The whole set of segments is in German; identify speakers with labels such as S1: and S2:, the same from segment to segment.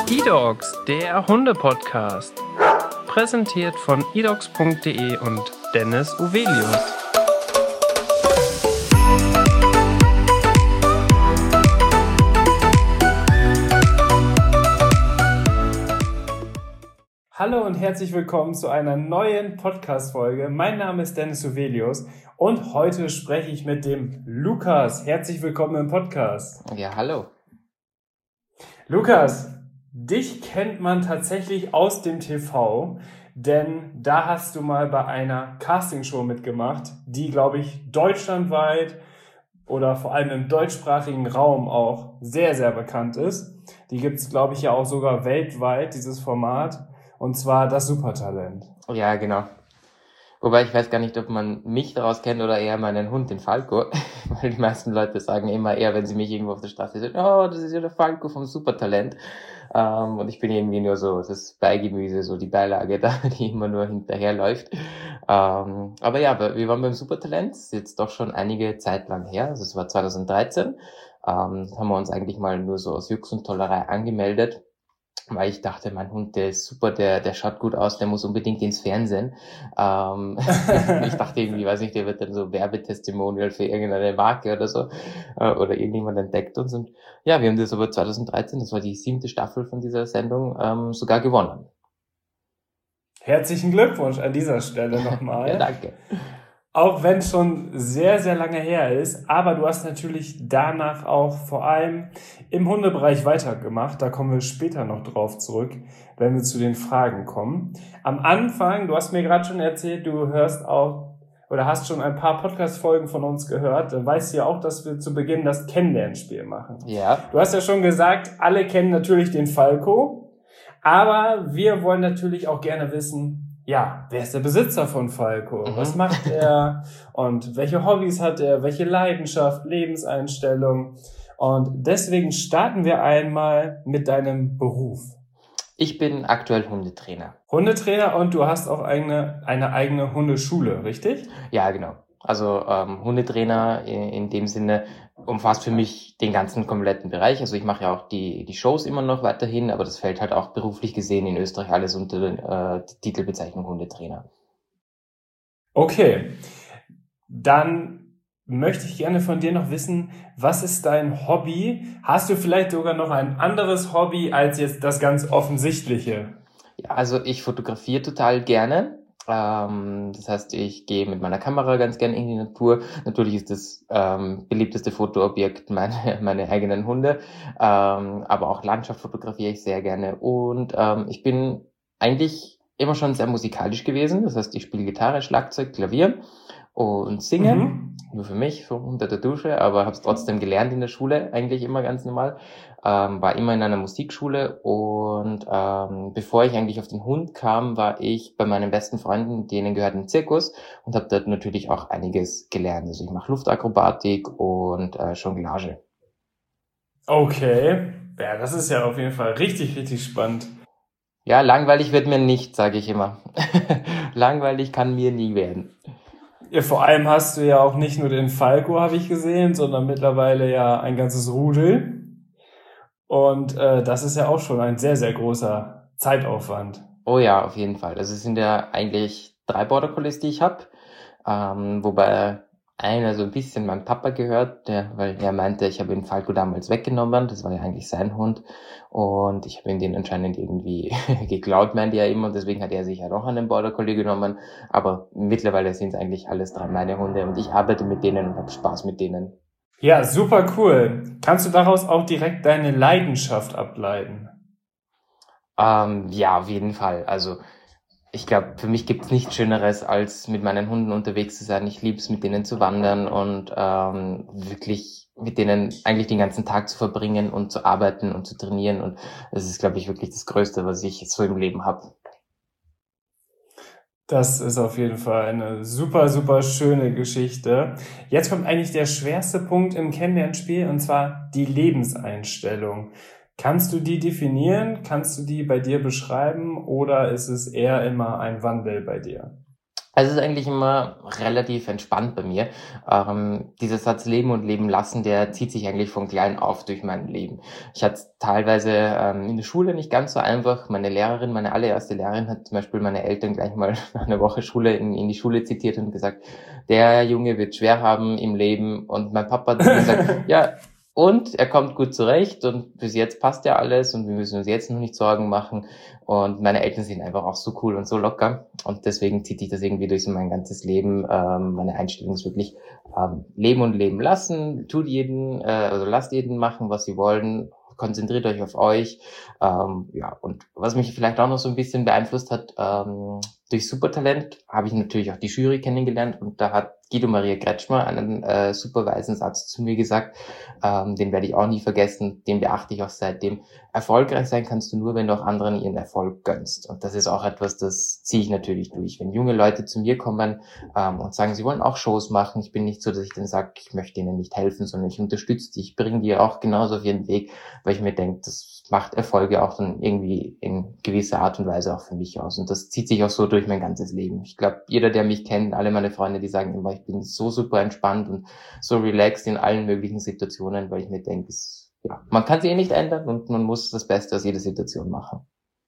S1: eDogs, der Hunde-Podcast. Präsentiert von edogs.de und Dennis Uvelius. Hallo und herzlich willkommen zu einer neuen Podcast-Folge. Mein Name ist Dennis Uvelius und heute spreche ich mit dem Lukas. Herzlich willkommen im Podcast.
S2: Ja, hallo.
S1: Lukas, dich kennt man tatsächlich aus dem TV, denn da hast du mal bei einer Castingshow mitgemacht, die, glaube ich, deutschlandweit oder vor allem im deutschsprachigen Raum auch sehr, sehr bekannt ist. Die gibt es, glaube ich, ja auch sogar weltweit, dieses Format, und zwar das Supertalent.
S2: Ja, genau. Wobei ich weiß gar nicht, ob man mich daraus kennt oder eher meinen Hund, den Falco, weil die meisten Leute sagen immer eher, wenn sie mich irgendwo auf der Straße sehen, oh, das ist ja der Falco vom Supertalent. Und ich bin irgendwie nur so das Beigemüse, so die Beilage da, die immer nur hinterherläuft. Aber ja, wir waren beim Supertalent, das ist jetzt doch schon einige Zeit lang her, also es war 2013, haben wir uns eigentlich mal nur so aus Jux und Tollerei angemeldet, weil ich dachte, mein Hund, der ist super, der schaut gut aus, der muss unbedingt ins Fernsehen. Ich dachte irgendwie, weiß nicht, der wird dann so Werbetestimonial für irgendeine Marke oder so, oder irgendjemand entdeckt uns. Und ja, wir haben das aber 2013, das war die 7. Staffel von dieser Sendung, sogar gewonnen.
S1: Herzlichen Glückwunsch an dieser Stelle nochmal.
S2: Ja, danke.
S1: Auch wenn es schon sehr, sehr lange her ist, aber du hast natürlich danach auch vor allem im Hundebereich weitergemacht. Da kommen wir später noch drauf zurück, wenn wir zu den Fragen kommen. Am Anfang, du hast mir gerade schon erzählt, du hörst auch oder hast schon ein paar Podcast-Folgen von uns gehört. Dann weißt du ja auch, dass wir zu Beginn das Kennenlernspiel machen.
S2: Ja.
S1: Du hast ja schon gesagt, alle kennen natürlich den Falco, aber wir wollen natürlich auch gerne wissen, ja, wer ist der Besitzer von Falco? Was macht er? Und welche Hobbys hat er? Welche Leidenschaft, Lebenseinstellung? Und deswegen starten wir einmal mit deinem Beruf.
S2: Ich bin aktuell Hundetrainer.
S1: Hundetrainer und du hast auch eine eigene Hundeschule, richtig?
S2: Ja, genau. Also Hundetrainer in dem Sinne umfasst für mich den ganzen kompletten Bereich. Also ich mache ja auch die Shows immer noch weiterhin, aber das fällt halt auch beruflich gesehen in Österreich alles unter der Titelbezeichnung Hundetrainer.
S1: Okay, dann möchte ich gerne von dir noch wissen, was ist dein Hobby? Hast du vielleicht sogar noch ein anderes Hobby als jetzt das ganz offensichtliche?
S2: Ja, also ich fotografiere total gerne. Das heißt, ich gehe mit meiner Kamera ganz gerne in die Natur. Natürlich ist das beliebteste Fotoobjekt meine eigenen Hunde, aber auch Landschaft fotografiere ich sehr gerne. Und ich bin eigentlich immer schon sehr musikalisch gewesen. Das heißt, ich spiele Gitarre, Schlagzeug, Klavier und singe. Nur für mich, so unter der Dusche, aber habe es trotzdem gelernt in der Schule, eigentlich immer ganz normal. War immer in einer Musikschule und bevor ich eigentlich auf den Hund kam, war ich bei meinen besten Freunden, denen gehört ein Zirkus und habe dort natürlich auch einiges gelernt. Also ich mache Luftakrobatik und Jonglage.
S1: Okay, ja, das ist ja auf jeden Fall richtig, richtig spannend.
S2: Ja, langweilig wird mir nicht, sage ich immer. Langweilig kann mir nie werden.
S1: Ja, vor allem hast du ja auch nicht nur den Falco, habe ich gesehen, sondern mittlerweile ja ein ganzes Rudel. Und das ist ja auch schon ein sehr, sehr großer Zeitaufwand.
S2: Oh ja, auf jeden Fall. Also es sind ja eigentlich 3 Border Collies, die ich habe, wobei einer so ein bisschen meinem Papa gehört, weil er meinte, ich habe den Falco damals weggenommen, das war ja eigentlich sein Hund und ich habe ihm den anscheinend irgendwie geklaut, meinte er immer, und deswegen hat er sich ja noch einen Border Collie genommen, aber mittlerweile sind es eigentlich alles 3 meine Hunde und ich arbeite mit denen und habe Spaß mit denen.
S1: Ja, super cool. Kannst du daraus auch direkt deine Leidenschaft ableiten?
S2: Ja, auf jeden Fall. Also ich glaube, für mich gibt's nichts Schöneres, als mit meinen Hunden unterwegs zu sein. Ich lieb's, mit denen zu wandern und wirklich mit denen eigentlich den ganzen Tag zu verbringen und zu arbeiten und zu trainieren. Und das ist, glaube ich, wirklich das Größte, was ich so im Leben habe.
S1: Das ist auf jeden Fall eine super, super schöne Geschichte. Jetzt kommt eigentlich der schwerste Punkt im Kennenlernspiel, und zwar die Lebenseinstellung. Kannst du die definieren? Kannst du die bei dir beschreiben? Oder ist es eher immer ein Wandel bei dir?
S2: Also es ist eigentlich immer relativ entspannt bei mir. Dieser Satz Leben und Leben lassen, der zieht sich eigentlich von klein auf durch mein Leben. Ich hatte es teilweise in der Schule nicht ganz so einfach. Meine Lehrerin, meine allererste Lehrerin hat zum Beispiel meine Eltern gleich mal nach einer Woche Schule in die Schule zitiert und gesagt, der Junge wird schwer haben im Leben. Und mein Papa hat dann gesagt, ja, und er kommt gut zurecht und bis jetzt passt ja alles und wir müssen uns jetzt noch nicht Sorgen machen. Und meine Eltern sind einfach auch so cool und so locker. Und deswegen zieht sich das irgendwie durch so mein ganzes Leben. Meine Einstellung ist wirklich leben und leben lassen. Also lasst jeden machen, was sie wollen. Konzentriert euch auf euch. Ja, und was mich vielleicht auch noch so ein bisschen beeinflusst hat, durch Supertalent habe ich natürlich auch die Jury kennengelernt und da hat Guido Maria Kretschmer einen super weisen Satz zu mir gesagt, den werde ich auch nie vergessen, den beachte ich auch seitdem. Erfolgreich sein kannst du nur, wenn du auch anderen ihren Erfolg gönnst. Und das ist auch etwas, das ziehe ich natürlich durch. Wenn junge Leute zu mir kommen und sagen, sie wollen auch Shows machen, ich bin nicht so, dass ich dann sage, ich möchte ihnen nicht helfen, sondern ich unterstütze die, ich bringe die auch genauso auf ihren Weg, weil ich mir denke, das macht Erfolge auch dann irgendwie in gewisser Art und Weise auch für mich aus. Und das zieht sich auch so durch mein ganzes Leben. Ich glaube, jeder, der mich kennt, alle meine Freunde, die sagen immer, ich bin so super entspannt und so relaxed in allen möglichen Situationen, weil ich mir denke, ja, man kann sie nicht ändern und man muss das Beste aus jeder Situation machen.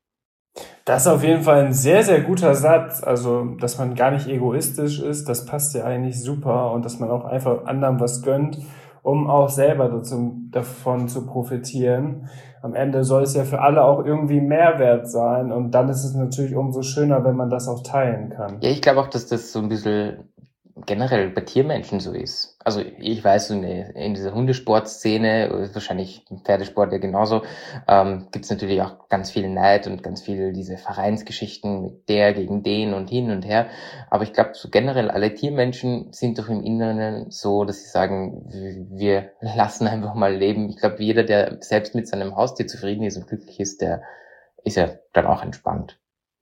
S1: Das ist auf jeden Fall ein sehr, sehr guter Satz. Also, dass man gar nicht egoistisch ist, das passt ja eigentlich super und dass man auch einfach anderen was gönnt, um auch selber davon zu profitieren. Am Ende soll es ja für alle auch irgendwie Mehrwert sein und dann ist es natürlich umso schöner, wenn man das auch teilen kann.
S2: Ja, ich glaube auch, dass das so ein bisschen generell bei Tiermenschen so ist. Also ich weiß, in dieser Hundesportszene, wahrscheinlich im Pferdesport ja genauso, gibt's natürlich auch ganz viel Neid und ganz viel diese Vereinsgeschichten mit der gegen den und hin und her. Aber ich glaube, so generell alle Tiermenschen sind doch im Inneren so, dass sie sagen, wir lassen einfach mal leben. Ich glaube, jeder, der selbst mit seinem Haustier zufrieden ist und glücklich ist, der ist ja dann auch entspannt.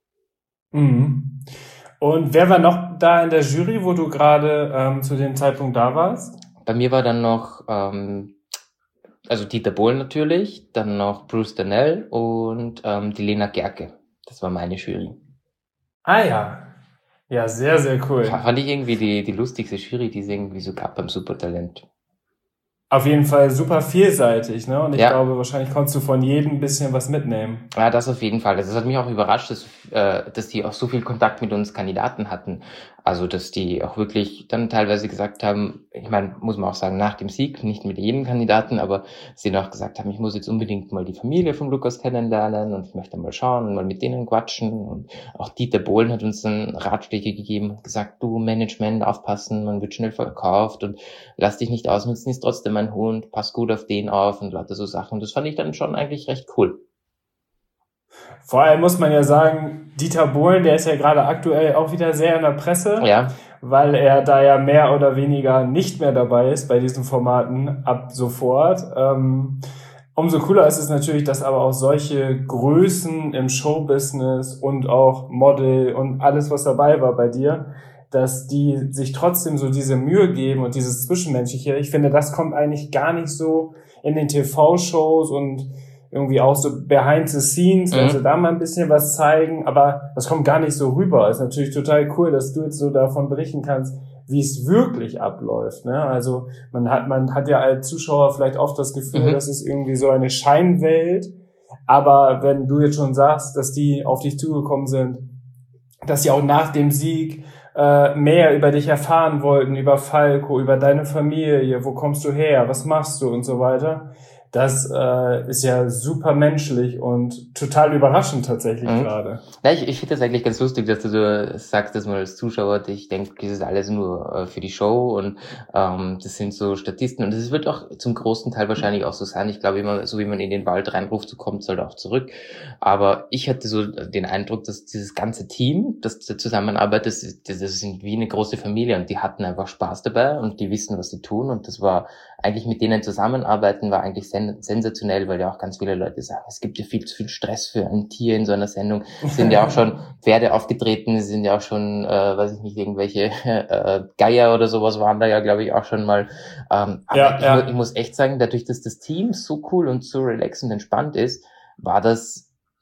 S1: Mhm. Und wer war noch da in der Jury, wo du gerade zu dem Zeitpunkt da warst?
S2: Bei mir war dann noch, also Dieter Bohlen natürlich, dann noch Bruce Darnell und die Lena Gerke. Das war meine Jury.
S1: Ah ja. Ja, sehr, sehr cool.
S2: Fand ich irgendwie die lustigste Jury, die es irgendwie so gab beim Supertalent.
S1: Auf jeden Fall super vielseitig, ne? Und ich
S2: Ja.
S1: glaube, wahrscheinlich konntest du von jedem ein bisschen was mitnehmen.
S2: Ja, das auf jeden Fall. Das hat mich auch überrascht, dass die auch so viel Kontakt mit uns Kandidaten hatten. Also, dass die auch wirklich dann teilweise gesagt haben, ich meine, muss man auch sagen, nach dem Sieg, nicht mit jedem Kandidaten, aber sie dann auch gesagt haben, ich muss jetzt unbedingt mal die Familie von Lukas kennenlernen und ich möchte mal schauen und mal mit denen quatschen. Und auch Dieter Bohlen hat uns dann Ratschläge gegeben und gesagt, du Management, aufpassen, man wird schnell verkauft und lass dich nicht ausnutzen, ist trotzdem mein Hund, pass gut auf den auf und lauter so Sachen. Das fand ich dann schon eigentlich recht cool.
S1: Vor allem muss man ja sagen, Dieter Bohlen, der ist ja gerade aktuell auch wieder sehr in der Presse,
S2: Ja.
S1: weil er da ja mehr oder weniger nicht mehr dabei ist bei diesen Formaten ab sofort. Umso cooler ist es natürlich, dass aber auch solche Größen im Showbusiness und auch Model und alles, was dabei war bei dir, dass die sich trotzdem so diese Mühe geben und dieses Zwischenmenschliche. Ich finde, das kommt eigentlich gar nicht so in den TV-Shows und irgendwie auch so behind the scenes, also da mal ein bisschen was zeigen, aber das kommt gar nicht so rüber. Ist natürlich total cool, dass du jetzt so davon berichten kannst, wie es wirklich abläuft, ne? Also man hat ja als Zuschauer vielleicht oft das Gefühl, das ist irgendwie so eine Scheinwelt, aber wenn du jetzt schon sagst, dass die auf dich zugekommen sind, dass sie auch nach dem Sieg mehr über dich erfahren wollten, über Falco, über deine Familie, wo kommst du her, was machst du und so weiter. Das ist ja super menschlich und total überraschend tatsächlich gerade.
S2: Ja, ich finde das eigentlich ganz lustig, dass du so sagst, dass man als Zuschauer, ich denke, das ist alles nur für die Show und das sind so Statisten und das wird auch zum großen Teil wahrscheinlich auch so sein. Ich glaube immer, so wie man in den Wald reinruft, so kommt es halt auch zurück. Aber ich hatte so den Eindruck, dass dieses ganze Team, das zusammenarbeitet, das sind wie eine große Familie und die hatten einfach Spaß dabei und die wissen, was sie tun und das war eigentlich mit denen zusammenarbeiten war eigentlich sensationell, weil ja auch ganz viele Leute sagen, es gibt ja viel zu viel Stress für ein Tier in so einer Sendung. Es sind ja auch schon Pferde aufgetreten, es sind ja auch schon, weiß ich nicht, irgendwelche Geier oder sowas waren da ja, glaube ich, auch schon mal. Aber ich muss echt sagen, dadurch, dass das Team so cool und so relaxed und entspannt ist, war das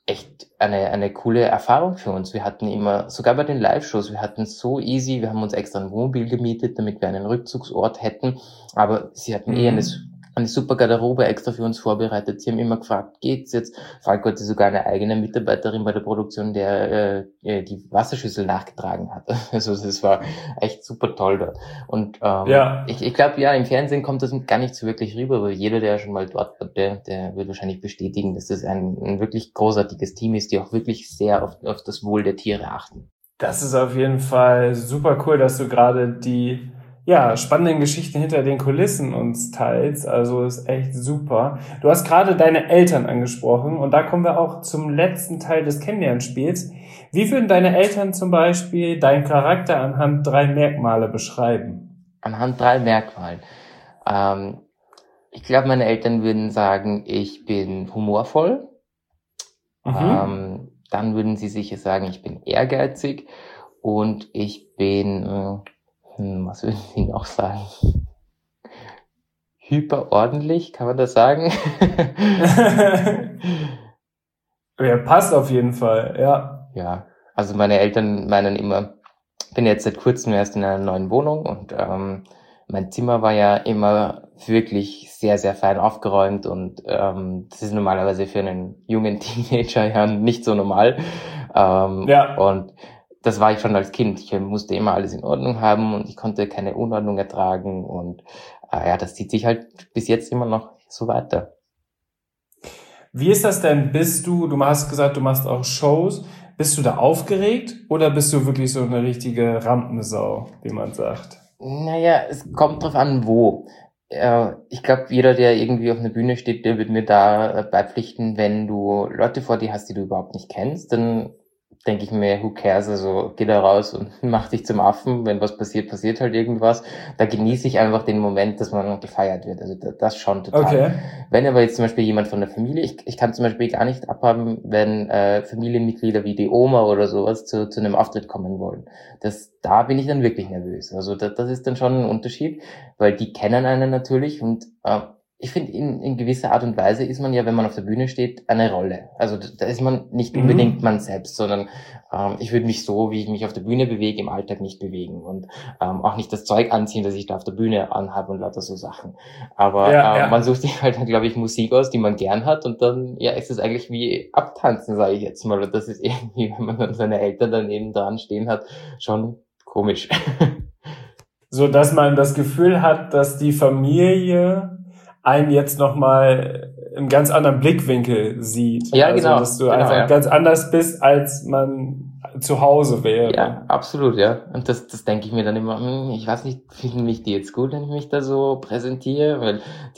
S2: echt eine coole Erfahrung für uns. Wir hatten immer, sogar bei den Live-Shows, wir hatten so easy, wir haben uns extra ein Wohnmobil gemietet, damit wir einen Rückzugsort hätten, aber sie hatten eine super Garderobe extra für uns vorbereitet. Sie haben immer gefragt, geht's jetzt? Falco hatte sogar eine eigene Mitarbeiterin bei der Produktion, der die Wasserschüssel nachgetragen hat. Also das war echt super toll dort. Und ich glaube, ja, im Fernsehen kommt das gar nicht so wirklich rüber, aber jeder, der schon mal dort war, der wird wahrscheinlich bestätigen, dass das ein wirklich großartiges Team ist, die auch wirklich sehr auf das Wohl der Tiere achten.
S1: Das ist auf jeden Fall super cool, dass du gerade die spannenden Geschichten hinter den Kulissen uns teilst. Also ist echt super. Du hast gerade deine Eltern angesprochen und da kommen wir auch zum letzten Teil des Kennenlernspiels. Wie würden deine Eltern zum Beispiel deinen Charakter anhand 3 Merkmale beschreiben?
S2: Anhand 3 Merkmalen. Ich glaube, meine Eltern würden sagen, ich bin humorvoll. Dann würden sie sicher sagen, ich bin ehrgeizig und ich bin... was würden Sie noch sagen? Hyperordentlich, kann man das sagen?
S1: Ja, passt auf jeden Fall, ja.
S2: Ja, also meine Eltern meinen immer, ich bin jetzt seit kurzem erst in einer neuen Wohnung und mein Zimmer war ja immer wirklich sehr, sehr fein aufgeräumt und das ist normalerweise für einen jungen Teenager ja nicht so normal. Und das war ich schon als Kind. Ich musste immer alles in Ordnung haben und ich konnte keine Unordnung ertragen und das zieht sich halt bis jetzt immer noch so weiter.
S1: Wie ist das denn? Du hast gesagt, du machst auch Shows. Bist du da aufgeregt oder bist du wirklich so eine richtige Rampensau, wie man sagt?
S2: Naja, es kommt drauf an, wo. Ich glaube, jeder, der irgendwie auf einer Bühne steht, der wird mir da beipflichten, wenn du Leute vor dir hast, die du überhaupt nicht kennst, dann denke ich mir, who cares, also geh da raus und mach dich zum Affen, wenn was passiert, passiert halt irgendwas. Da genieße ich einfach den Moment, dass man gefeiert wird, also das schon total.
S1: Okay.
S2: Wenn aber jetzt zum Beispiel jemand von der Familie, ich kann zum Beispiel gar nicht abhaben, wenn Familienmitglieder wie die Oma oder sowas zu einem Auftritt kommen wollen. Da bin ich dann wirklich nervös, also das ist dann schon ein Unterschied, weil die kennen einen natürlich und ich finde, in gewisser Art und Weise ist man ja, wenn man auf der Bühne steht, eine Rolle. Also da ist man nicht unbedingt man selbst, sondern ich würde mich so, wie ich mich auf der Bühne bewege, im Alltag nicht bewegen und auch nicht das Zeug anziehen, das ich da auf der Bühne anhabe und lauter so Sachen. Aber man sucht sich halt, glaube ich, Musik aus, die man gern hat und dann ist es eigentlich wie Abtanzen, sage ich jetzt mal. Und das ist irgendwie, wenn man dann seine Eltern daneben dran stehen hat, schon komisch.
S1: So, dass man das Gefühl hat, dass die Familie einen jetzt nochmal im ganz anderen Blickwinkel sieht.
S2: Ja,
S1: also,
S2: genau.
S1: Dass du einfach ganz anders bist, als man zu Hause wäre.
S2: Ja, absolut, ja. Und das denke ich mir dann immer, ich weiß nicht, finden mich die jetzt gut, wenn ich mich da so präsentiere? Weil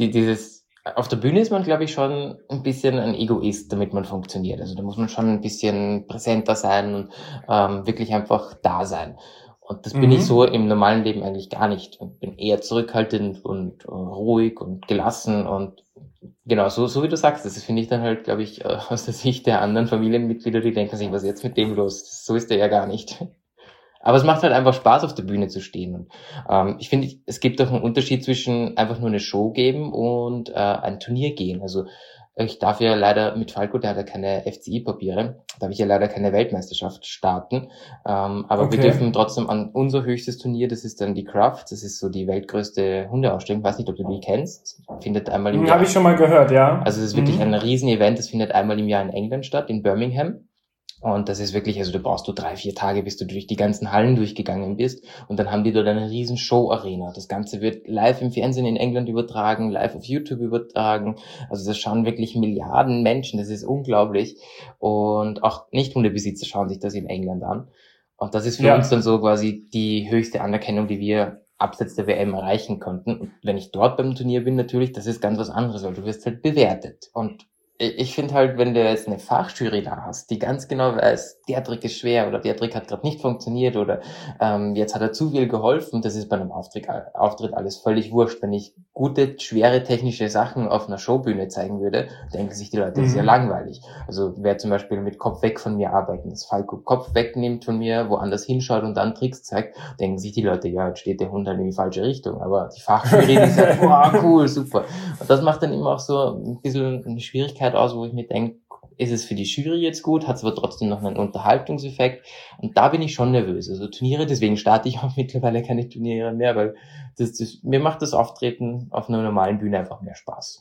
S2: auf der Bühne ist man, glaube ich, schon ein bisschen ein Egoist, damit man funktioniert. Also da muss man schon ein bisschen präsenter sein und wirklich einfach da sein. Und das bin ich so im normalen Leben eigentlich gar nicht. Ich bin eher zurückhaltend und ruhig und gelassen und genau, so wie du sagst, das finde ich dann halt, glaube ich, aus der Sicht der anderen Familienmitglieder, die denken sich, was ist jetzt mit dem los? So ist der ja gar nicht. Aber es macht halt einfach Spaß, auf der Bühne zu stehen. Und ich finde, es gibt auch einen Unterschied zwischen einfach nur eine Show geben und ein Turnier gehen. Also ich darf ja leider mit Falco, der hat ja keine FCI-Papiere, darf ich ja leider keine Weltmeisterschaft starten. Aber wir dürfen trotzdem an unser höchstes Turnier, das ist dann die Craft, das ist so die weltgrößte Hundeausstellung. Ich weiß nicht, ob du die kennst. Findet einmal im Jahr.
S1: Habe ich schon mal gehört, ja.
S2: Also es ist wirklich ein Riesen-Event, das findet einmal im Jahr in England statt, in Birmingham. Und das ist wirklich, also da brauchst du 3-4 Tage, bis du durch die ganzen Hallen durchgegangen bist. Und dann haben die dort eine riesen Show-Arena. Das Ganze wird live im Fernsehen in England übertragen, live auf YouTube übertragen. Also das schauen wirklich Milliarden Menschen. Das ist unglaublich. Und auch Nicht-Hundebesitzer schauen sich das in England an. Und das ist für uns dann so quasi die höchste Anerkennung, die wir abseits der WM erreichen konnten. Und wenn ich dort beim Turnier bin, natürlich, das ist ganz was anderes, weil du wirst halt bewertet. Und ich finde halt, wenn du jetzt eine Fachjury da hast, die ganz genau weiß, der Trick ist schwer oder der Trick hat gerade nicht funktioniert oder jetzt hat er zu viel geholfen, das ist bei einem Auftritt alles völlig wurscht. Wenn ich gute, schwere technische Sachen auf einer Showbühne zeigen würde, denken sich die Leute, das ist ja langweilig. Also wer zum Beispiel mit Kopf weg von mir arbeitet, das Falco Kopf wegnimmt von mir, woanders hinschaut und dann Tricks zeigt, denken sich die Leute, ja, jetzt steht der Hund halt in die falsche Richtung. Aber die Fachjury, die sagt, wow, cool, super. Und das macht dann immer auch so ein bisschen eine Schwierigkeit aus, wo ich mir denke, ist es für die Jury jetzt gut, hat es aber trotzdem noch einen Unterhaltungseffekt. Und da bin ich schon nervös. Also Turniere, deswegen starte ich auch mittlerweile keine Turniere mehr, weil mir macht das Auftreten auf einer normalen Bühne einfach mehr Spaß.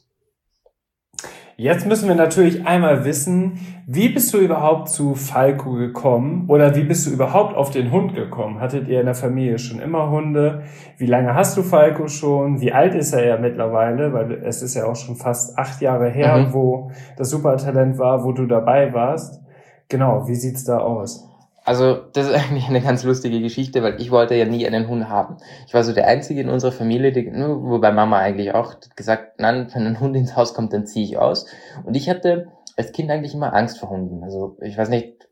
S1: Jetzt müssen wir natürlich einmal wissen, wie bist du überhaupt zu Falco gekommen oder wie bist du überhaupt auf den Hund gekommen? Hattet ihr in der Familie schon immer Hunde? Wie lange hast du Falco schon? Wie alt ist er ja mittlerweile? Weil es ist ja auch schon fast 8 Jahre her, wo das Supertalent war, wo du dabei warst. Genau, wie sieht's da aus?
S2: Also das ist eigentlich eine ganz lustige Geschichte, weil ich wollte ja nie einen Hund haben. Ich war so der Einzige in unserer Familie, wobei Mama eigentlich auch gesagt, nein, wenn ein Hund ins Haus kommt, dann ziehe ich aus. Und ich hatte als Kind eigentlich immer Angst vor Hunden. Also ich weiß nicht,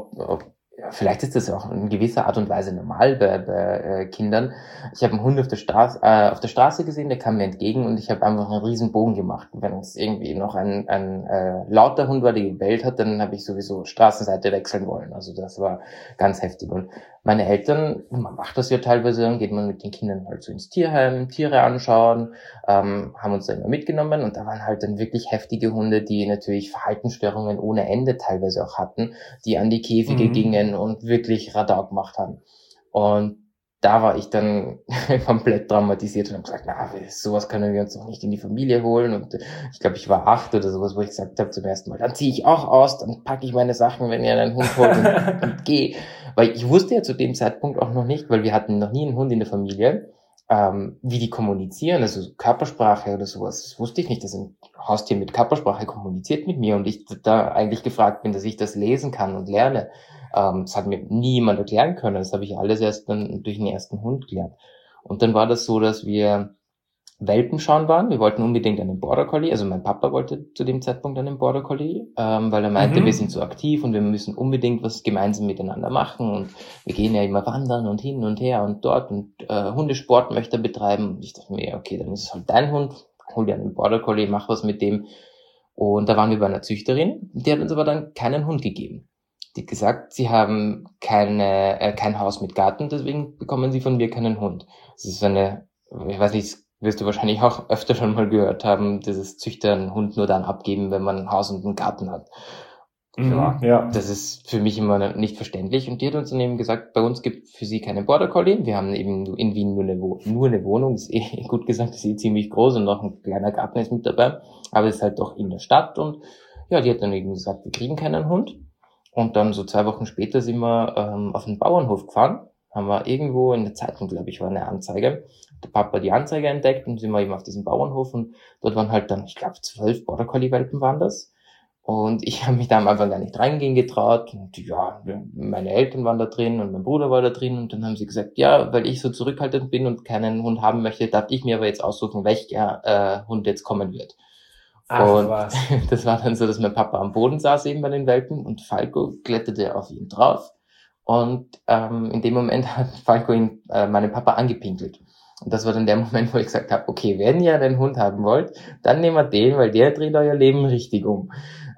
S2: vielleicht ist das auch in gewisser Art und Weise normal bei Kindern. Ich habe einen Hund auf der Straße gesehen, der kam mir entgegen und ich habe einfach einen riesen Bogen gemacht. Wenn es irgendwie noch ein lauter Hund war, der gebellt hat, dann habe ich sowieso Straßenseite wechseln wollen. Also das war ganz heftig. Und meine Eltern, man macht das ja teilweise, dann geht man mit den Kindern halt so ins Tierheim, Tiere anschauen, haben uns da immer mitgenommen und da waren halt dann wirklich heftige Hunde, die natürlich Verhaltensstörungen ohne Ende teilweise auch hatten, die an die Käfige gingen und wirklich Radau gemacht haben. Und da war ich dann komplett traumatisiert und habe gesagt, na, sowas können wir uns noch nicht in die Familie holen. Und ich glaube, ich war 8 oder sowas, wo ich gesagt habe zum ersten Mal, dann ziehe ich auch aus, dann packe ich meine Sachen, wenn ihr einen Hund holt und gehe. Weil ich wusste ja zu dem Zeitpunkt auch noch nicht, weil wir hatten noch nie einen Hund in der Familie, wie die kommunizieren, also Körpersprache oder sowas. Das wusste ich nicht, dass ein Haustier mit Körpersprache kommuniziert mit mir und ich da eigentlich gefragt bin, dass ich das lesen kann und lerne. Das hat mir nie jemand erklären können. Das habe ich alles erst dann durch den ersten Hund gelernt. Und dann war das so, dass wir Welpen schauen waren. Wir wollten unbedingt einen Border Collie. Also mein Papa wollte zu dem Zeitpunkt einen Border Collie, weil er meinte, wir sind so aktiv und wir müssen unbedingt was gemeinsam miteinander machen. Und wir gehen ja immer wandern und hin und her und dort und Hundesport möchte er betreiben. Und ich dachte mir, okay, dann ist es halt dein Hund. Hol dir einen Border Collie, mach was mit dem. Und da waren wir bei einer Züchterin. Die hat uns aber dann keinen Hund gegeben. Die hat gesagt, sie haben kein Haus mit Garten, deswegen bekommen sie von mir keinen Hund. Das ist eine, ich weiß nicht, wirst du wahrscheinlich auch öfter schon mal gehört haben, dieses Züchter einen Hund nur dann abgeben, wenn man ein Haus und einen Garten hat. Ja. Das ist für mich immer nicht verständlich. Und die hat uns dann eben gesagt, bei uns gibt für sie keinen Border Collie. Wir haben eben in Wien nur eine Wohnung. Das ist gut gesagt, das ist ziemlich groß und noch ein kleiner Garten ist mit dabei. Aber es ist halt doch in der Stadt. Und ja, die hat dann eben gesagt, wir kriegen keinen Hund. Und dann so 2 Wochen später sind wir auf den Bauernhof gefahren. Haben wir irgendwo in der Zeitung, glaube ich, war eine Anzeige. Der Papa hat die Anzeige entdeckt und sind wir eben auf diesem Bauernhof. Und dort waren halt dann, ich glaube, 12 Border Collie Welpen waren das. Und ich habe mich da am Anfang gar nicht reingehen getraut. Und ja, meine Eltern waren da drin und mein Bruder war da drin. Und dann haben sie gesagt, ja, weil ich so zurückhaltend bin und keinen Hund haben möchte, darf ich mir aber jetzt aussuchen, welcher Hund jetzt kommen wird.
S1: Ach,
S2: und
S1: was.
S2: Das war dann so, dass mein Papa am Boden saß eben bei den Welpen und Falco kletterte auf ihn drauf. Und in dem Moment hat Falco meinen Papa angepinkelt. Und das war dann der Moment, wo ich gesagt habe, okay, wenn ihr einen Hund haben wollt, dann nehmt wir den, weil der dreht euer Leben richtig um.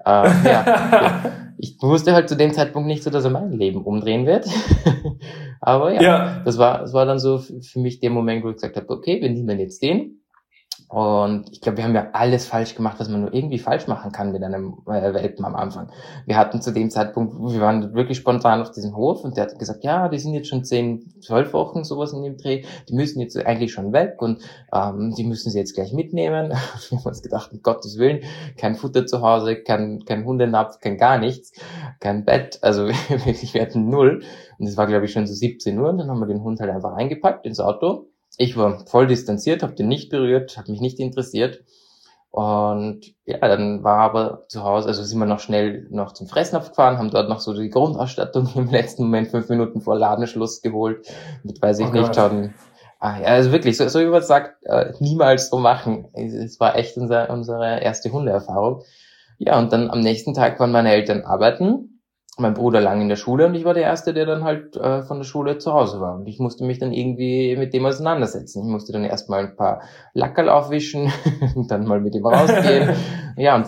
S2: Ich wusste halt zu dem Zeitpunkt nicht so, dass er mein Leben umdrehen wird. Aber ja, das war dann so für mich der Moment, wo ich gesagt habe, okay, wir nehmen jetzt den. Und ich glaube, wir haben ja alles falsch gemacht, was man nur irgendwie falsch machen kann mit einem Welpen am Anfang. Wir hatten zu dem Zeitpunkt, wir waren wirklich spontan auf diesem Hof und der hat gesagt, ja, die sind jetzt schon 10, 12 Wochen sowas in dem Dreh, die müssen jetzt eigentlich schon weg und die müssen sie jetzt gleich mitnehmen. Wir haben uns gedacht, um Gottes Willen, kein Futter zu Hause, kein Hundenapf, kein gar nichts, kein Bett, also wirklich, wir hatten 0. Und es war, glaube ich, schon so 17 Uhr und dann haben wir den Hund halt einfach eingepackt ins Auto. Ich war voll distanziert, habe den nicht berührt, hat mich nicht interessiert. Und ja, dann war aber zu Hause, also sind wir noch schnell noch zum Fressnapf gefahren, haben dort noch so die Grundausstattung im letzten Moment 5 Minuten vor Ladenschluss geholt. Mit weiß ich nicht schon. Ja, also wirklich, so wie man sagt, niemals so machen. Es war echt unsere erste Hundeerfahrung. Ja, und dann am nächsten Tag waren meine Eltern arbeiten. Mein Bruder lang in der Schule und ich war der Erste, der dann halt von der Schule zu Hause war. Und ich musste mich dann irgendwie mit dem auseinandersetzen. Ich musste dann erstmal ein paar Lackerl aufwischen und dann mal mit ihm rausgehen. Ja, und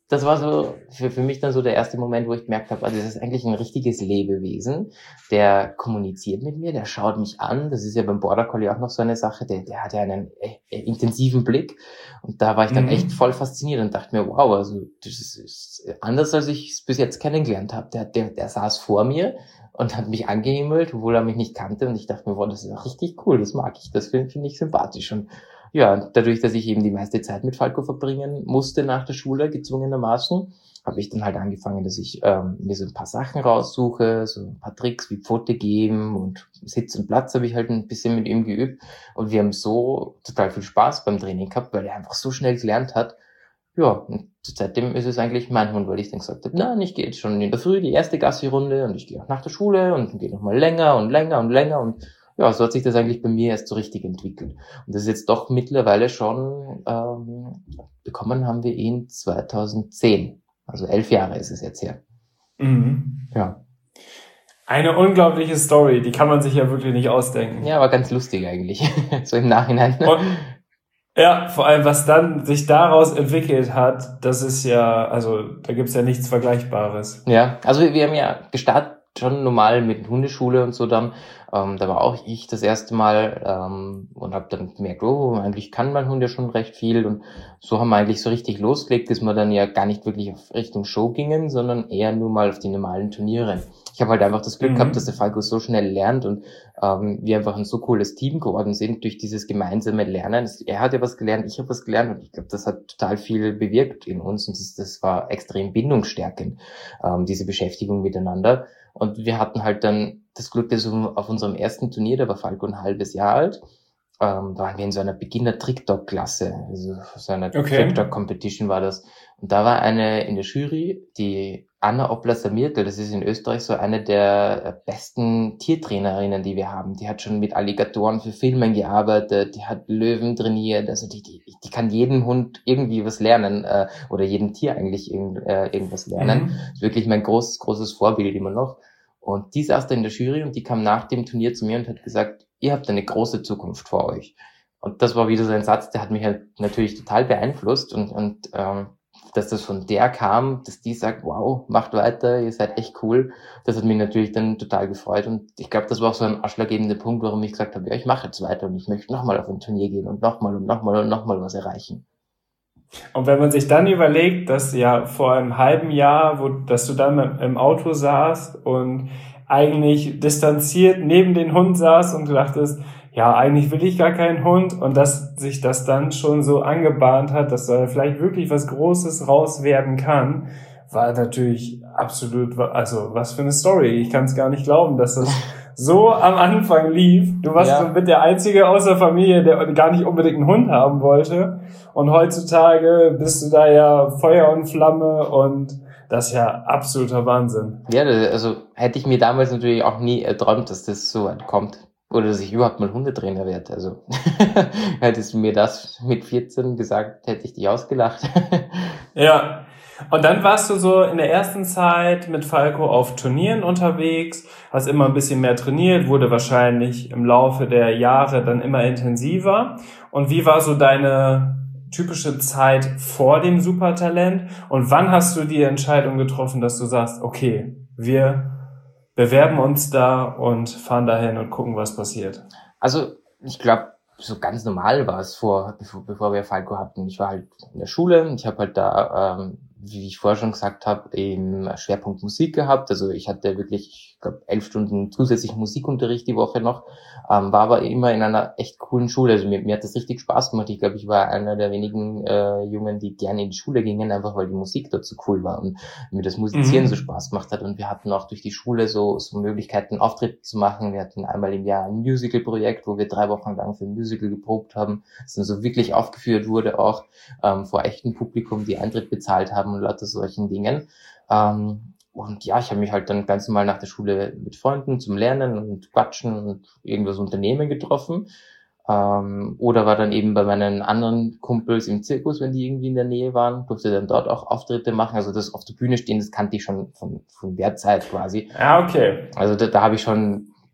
S2: das war so für mich dann so der erste Moment, wo ich gemerkt habe, also das ist eigentlich ein richtiges Lebewesen, der kommuniziert mit mir, der schaut mich an. Das ist ja beim Border Collie auch noch so eine Sache, der hat ja einen intensiven Blick. Und da war ich dann echt voll fasziniert und dachte mir, wow, also das ist anders, als ich es bis jetzt kennengelernt habe. Der saß vor mir und hat mich angehimmelt, obwohl er mich nicht kannte. Und ich dachte mir, wow, das ist auch richtig cool, das mag ich, das finde ich sympathisch. Und ja, dadurch, dass ich eben die meiste Zeit mit Falco verbringen musste nach der Schule, gezwungenermaßen, habe ich dann halt angefangen, dass ich mir so ein paar Sachen raussuche, so ein paar Tricks wie Pfote geben und Sitz und Platz habe ich halt ein bisschen mit ihm geübt. Und wir haben so total viel Spaß beim Training gehabt, weil er einfach so schnell gelernt hat. Ja, und seitdem ist es eigentlich mein Hund, weil ich dann gesagt habe, nein, ich gehe jetzt schon in der Früh die erste Gassi-Runde und ich gehe auch nach der Schule und gehe nochmal länger und länger und länger und ja, so hat sich das eigentlich bei mir erst so richtig entwickelt. Und das ist jetzt doch mittlerweile schon, bekommen haben wir ihn 2010. Also 11 Jahre ist es jetzt her. Ja.
S1: Eine unglaubliche Story, die kann man sich ja wirklich nicht ausdenken.
S2: Ja, aber ganz lustig eigentlich, so im Nachhinein.
S1: Und, ja, vor allem, was dann sich daraus entwickelt hat, das ist ja, also da gibt's ja nichts Vergleichbares.
S2: Ja, also wir haben ja gestartet schon normal mit Hundeschule und so dann. Da war auch ich das erste Mal und habe dann gemerkt, oh, eigentlich kann mein Hund ja schon recht viel. Und so haben wir eigentlich so richtig losgelegt, dass wir dann ja gar nicht wirklich auf Richtung Show gingen, sondern eher nur mal auf die normalen Turniere. Ich habe halt einfach das Glück gehabt, dass der Falco so schnell lernt und wir einfach ein so cooles Team geworden sind durch dieses gemeinsame Lernen. Er hat ja was gelernt, ich habe was gelernt und ich glaube, das hat total viel bewirkt in uns und das war extrem bindungsstärkend, diese Beschäftigung miteinander. Und wir hatten halt dann das Glück, dass auf unserem ersten Turnier, da war Falco ein halbes Jahr alt, da waren wir in so einer Beginner-Trick-Dog-Klasse, also so einer Trick-Dog-Competition war das. Und da war eine in der Jury, die Anna Oppler-Samirtel, das ist in Österreich so eine der besten Tiertrainerinnen, die wir haben. Die hat schon mit Alligatoren für Filmen gearbeitet, die hat Löwen trainiert, also die kann jedem Hund irgendwie was lernen, oder jedem Tier eigentlich irgendwas lernen. Das ist wirklich mein großes Vorbild immer noch. Und die saß da in der Jury und die kam nach dem Turnier zu mir und hat gesagt, ihr habt eine große Zukunft vor euch. Und das war wieder so ein Satz, der hat mich halt natürlich total beeinflusst und dass das von der kam, dass die sagt, wow, macht weiter, ihr seid echt cool. Das hat mich natürlich dann total gefreut und ich glaube, das war auch so ein ausschlaggebender Punkt, warum ich gesagt habe, ja, ich mache jetzt weiter und ich möchte nochmal auf ein Turnier gehen und nochmal was erreichen.
S1: Und wenn man sich dann überlegt, dass ja vor einem halben Jahr, dass du dann im Auto saßt und eigentlich distanziert neben den Hund saßt und dachtest, ja, eigentlich will ich gar keinen Hund und dass sich das dann schon so angebahnt hat, dass da vielleicht wirklich was Großes raus werden kann, war natürlich absolut, also was für eine Story. Ich kann es gar nicht glauben, dass das so am Anfang lief. Du warst so mit der Einzige aus der Familie, der gar nicht unbedingt einen Hund haben wollte. Und heutzutage bist du da ja Feuer und Flamme und das ist ja absoluter Wahnsinn.
S2: Ja, also hätte ich mir damals natürlich auch nie erträumt, dass das so weit kommt. Oder dass ich überhaupt mal Hundetrainer werde. Also hättest du mir das mit 14 gesagt, hätte ich dich ausgelacht.
S1: Ja. Und dann warst du so in der ersten Zeit mit Falco auf Turnieren unterwegs, hast immer ein bisschen mehr trainiert, wurde wahrscheinlich im Laufe der Jahre dann immer intensiver. Und wie war so deine typische Zeit vor dem Supertalent? Und wann hast du die Entscheidung getroffen, dass du sagst, okay, wir bewerben uns da und fahren dahin und gucken, was passiert?
S2: Also ich glaube, so ganz normal war es bevor wir Falco hatten. Ich war halt in der Schule, ich habe halt da, wie ich vorher schon gesagt habe, im Schwerpunkt Musik gehabt. Also ich hatte wirklich, ich glaube, 11 Stunden zusätzlich Musikunterricht die Woche noch, war aber immer in einer echt coolen Schule. Also mir hat das richtig Spaß gemacht. Ich glaube, ich war einer der wenigen Jungen, die gerne in die Schule gingen, einfach weil die Musik dort so cool war und mir das Musizieren so Spaß gemacht hat. Und wir hatten auch durch die Schule so Möglichkeiten, Auftritte zu machen. Wir hatten einmal im Jahr ein Musical-Projekt, wo wir 3 Wochen lang für ein Musical geprobt haben, das dann so wirklich aufgeführt wurde, auch vor echtem Publikum, die Eintritt bezahlt haben und lauter solchen Dingen. Und ja, ich habe mich halt dann ganz normal nach der Schule mit Freunden zum Lernen und Quatschen und irgendwas unternehmen getroffen. Oder war dann eben bei meinen anderen Kumpels im Zirkus, wenn die irgendwie in der Nähe waren, durfte dann dort auch Auftritte machen. Also das auf der Bühne stehen, das kannte ich schon von der Zeit quasi.
S1: Ja, okay.
S2: Also da habe ich schon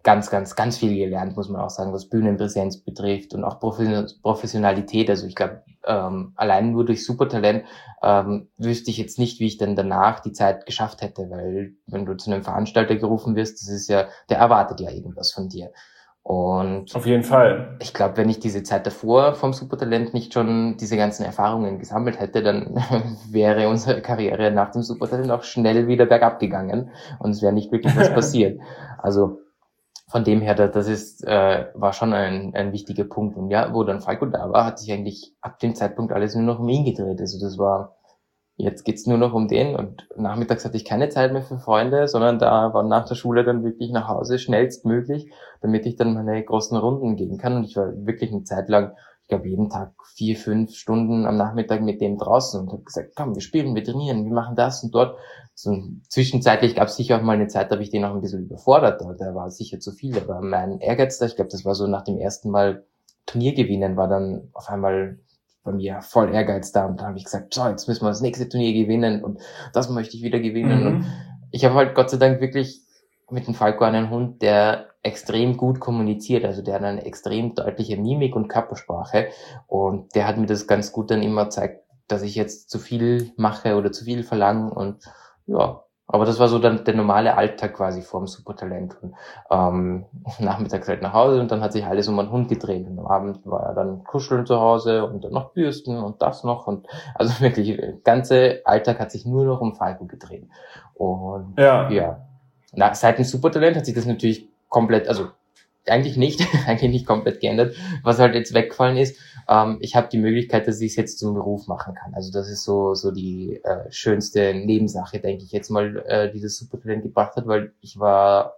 S2: ganz viel gelernt, muss man auch sagen, was Bühnenpräsenz betrifft und auch Professionalität. Also ich glaube, allein nur durch Supertalent wüsste ich jetzt nicht, wie ich dann danach die Zeit geschafft hätte, weil wenn du zu einem Veranstalter gerufen wirst, das ist ja, der erwartet ja irgendwas von dir. Und
S1: Auf jeden Fall.
S2: ich glaube, wenn ich diese Zeit davor vom Supertalent nicht schon diese ganzen Erfahrungen gesammelt hätte, dann wäre unsere Karriere nach dem Supertalent auch schnell wieder bergab gegangen und es wäre nicht wirklich was passiert. Also von dem her, das ist, war schon ein wichtiger Punkt. Und ja, wo dann Falco da war, hat sich eigentlich ab dem Zeitpunkt alles nur noch um ihn gedreht. Also das war, jetzt geht's nur noch um den. Und nachmittags hatte ich keine Zeit mehr für Freunde, sondern da war nach der Schule dann wirklich nach Hause schnellstmöglich, damit ich dann meine großen Runden gehen kann. Und ich war wirklich eine Zeit lang, ich glaube jeden Tag 4, 5 Stunden am Nachmittag mit dem draußen und habe gesagt, komm, wir spielen, wir trainieren, wir machen das und dort. So, zwischenzeitlich gab es sicher auch mal eine Zeit, da habe ich den noch ein bisschen überfordert, der war sicher zu viel, aber mein Ehrgeiz da, ich glaube, das war so nach dem ersten Mal Turnier gewinnen, war dann auf einmal bei mir voll Ehrgeiz da und dann habe ich gesagt, so, jetzt müssen wir das nächste Turnier gewinnen und das möchte ich wieder gewinnen und ich habe halt Gott sei Dank wirklich mit dem Falco einen Hund, der extrem gut kommuniziert, also der hat eine extrem deutliche Mimik und Körpersprache und der hat mir das ganz gut dann immer gezeigt, dass ich jetzt zu viel mache oder zu viel verlange und ja, aber das war so dann der normale Alltag quasi vor dem Supertalent. Und nachmittags halt nach Hause und dann hat sich alles um einen Hund gedreht. Und am Abend war er dann kuscheln zu Hause und dann noch bürsten und das noch. Und also wirklich, der ganze Alltag hat sich nur noch um Falco gedreht. Und ja. Seit dem Supertalent hat sich das natürlich komplett, also eigentlich nicht komplett geändert. Was halt jetzt weggefallen ist, ich habe die Möglichkeit, dass ich es jetzt zum Beruf machen kann. Also das ist so die schönste Nebensache, denke ich jetzt mal, die das Supertalent gebracht hat, weil ich war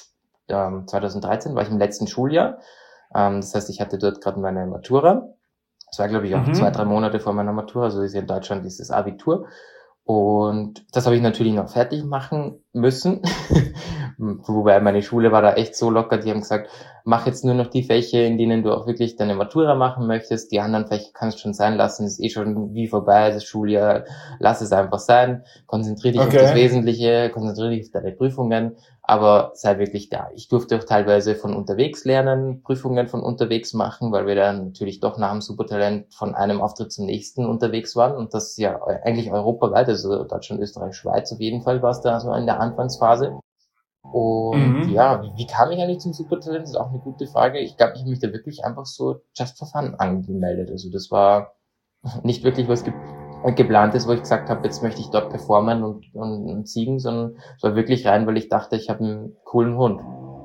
S2: 2013 war ich im letzten Schuljahr. Das heißt, ich hatte dort gerade meine Matura. Das war, glaube ich, auch 2-3 Monate vor meiner Matura. Also ist ja in Deutschland dieses Abitur. Und das habe ich natürlich noch fertig machen müssen. Wobei meine Schule war da echt so locker, die haben gesagt, mach jetzt nur noch die Fächer, in denen du auch wirklich deine Matura machen möchtest. Die anderen Fächer kannst du schon sein lassen, ist eh schon wie vorbei, das Schuljahr, lass es einfach sein. Konzentrier dich auf das Wesentliche, konzentrier dich auf deine Prüfungen, aber sei wirklich da. Ich durfte auch teilweise von unterwegs lernen, Prüfungen von unterwegs machen, weil wir dann natürlich doch nach dem Supertalent von einem Auftritt zum nächsten unterwegs waren und das ja eigentlich europaweit, also Deutschland, Österreich, Schweiz auf jeden Fall war es da so in der Anfangsphase. Und ja, wie kam ich eigentlich zum Supertalent? Das ist auch eine gute Frage. Ich glaube, ich habe mich da wirklich einfach so just for fun angemeldet. Also das war nicht wirklich was geplantes, wo ich gesagt habe, jetzt möchte ich dort performen und siegen, sondern es war wirklich rein, weil ich dachte, ich habe einen coolen Hund.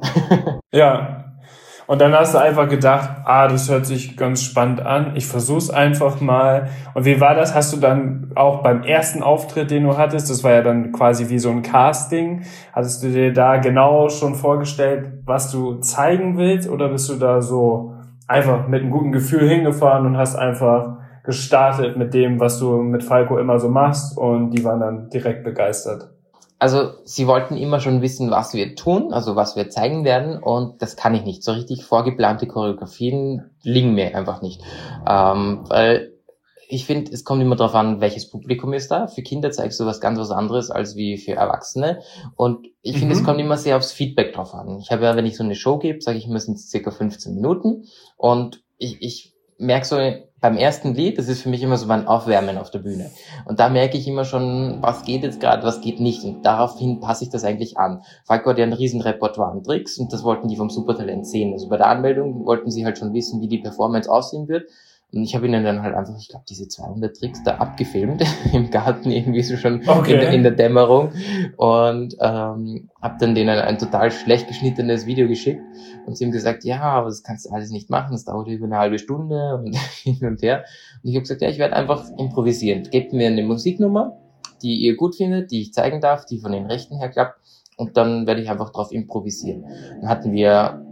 S1: Ja. Und dann hast du einfach gedacht, das hört sich ganz spannend an, ich versuch's einfach mal. Und wie war das? Hast du dann auch beim ersten Auftritt, den du hattest, das war ja dann quasi wie so ein Casting, hattest du dir da genau schon vorgestellt, was du zeigen willst? Oder bist du da so einfach mit einem guten Gefühl hingefahren und hast einfach gestartet mit dem, was du mit Falco immer so machst und die waren dann direkt begeistert?
S2: Also sie wollten immer schon wissen, was wir tun, also was wir zeigen werden und das kann ich nicht. So richtig vorgeplante Choreografien liegen mir einfach nicht. Weil ich finde, es kommt immer darauf an, welches Publikum ist da. Für Kinder zeigst du was anderes als wie für Erwachsene und ich finde, es kommt immer sehr aufs Feedback drauf an. Ich habe ja, wenn ich so eine Show gebe, sage ich immer, es sind circa 15 Minuten und ich merke so, beim ersten Lied, das ist für mich immer so mein Aufwärmen auf der Bühne. Und da merke ich immer schon, was geht jetzt gerade, was geht nicht. Und daraufhin passe ich das eigentlich an. Falco hat ja ein riesen Repertoire an Tricks und das wollten die vom Supertalent sehen. Also bei der Anmeldung wollten sie halt schon wissen, wie die Performance aussehen wird. Und ich habe ihnen dann halt einfach, ich glaube, diese 200 Tricks da abgefilmt im Garten irgendwie so schon in der Dämmerung und habe dann denen ein total schlecht geschnittenes Video geschickt und sie haben gesagt, ja, aber das kannst du alles nicht machen, das dauert über eine halbe Stunde und hin und her. Und ich habe gesagt, ja, ich werde einfach improvisieren. Gebt mir eine Musiknummer, die ihr gut findet, die ich zeigen darf, die von den Rechten her klappt und dann werde ich einfach drauf improvisieren. Dann hatten wir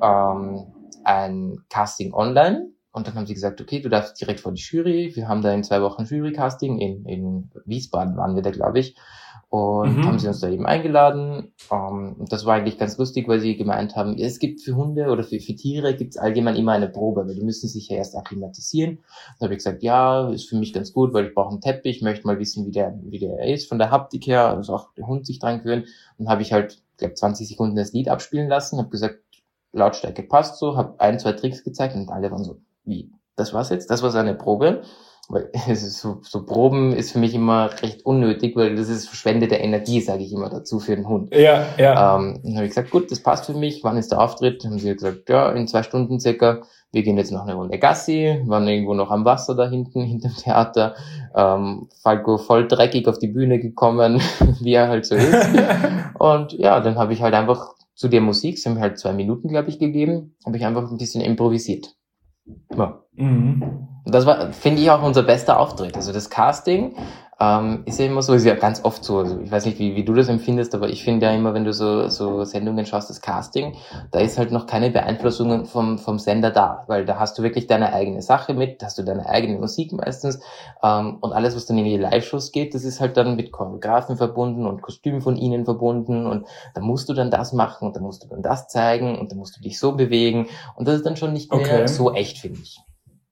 S2: ein Casting online. Und dann haben sie gesagt, okay, du darfst direkt vor die Jury. Wir haben da in 2 Wochen Jury-Casting. In Wiesbaden waren wir da, glaube ich. Und haben sie uns da eben eingeladen. Und das war eigentlich ganz lustig, weil sie gemeint haben, es gibt für Hunde oder für Tiere gibt es allgemein immer eine Probe, weil die müssen sich ja erst akklimatisieren. Da habe ich gesagt, ja, ist für mich ganz gut, weil ich brauche einen Teppich, möchte mal wissen, wie der ist von der Haptik her, also auch der Hund sich dran gewöhnt. Und habe ich halt, ich glaube, 20 Sekunden das Lied abspielen lassen, habe gesagt, Lautstärke passt so, habe 1, 2 Tricks gezeigt und alle waren so, wie, das war's jetzt? Das war seine Probe? Weil es ist so Proben ist für mich immer recht unnötig, weil das ist verschwendete Energie, sage ich immer dazu, für den Hund.
S1: Ja, ja.
S2: Dann habe ich gesagt, gut, das passt für mich. Wann ist der Auftritt? Dann haben sie gesagt, ja, in 2 Stunden circa. Wir gehen jetzt noch eine Runde Gassi, waren irgendwo noch am Wasser da hinten, hinterm Theater. Falco voll dreckig auf die Bühne gekommen, wie er halt so ist. Und ja, dann habe ich halt einfach zu der Musik, sie haben halt 2 Minuten, glaube ich, gegeben, habe ich einfach ein bisschen improvisiert. Ja.
S1: Mhm.
S2: Und das war, finde ich, auch unser bester Auftritt. Also das Casting ist ja immer so, ist ja ganz oft so. Also ich weiß nicht, wie du das empfindest, aber ich finde ja immer, wenn du so Sendungen schaust, das Casting, da ist halt noch keine Beeinflussung vom Sender da, weil da hast du wirklich deine eigene Sache mit, da hast du deine eigene Musik meistens und alles, was dann in die Live-Shows geht, das ist halt dann mit Choreografen verbunden und Kostümen von ihnen verbunden und da musst du dann das machen und da musst du dann das zeigen und da musst du dich so bewegen und das ist dann schon nicht mehr so echt, finde ich.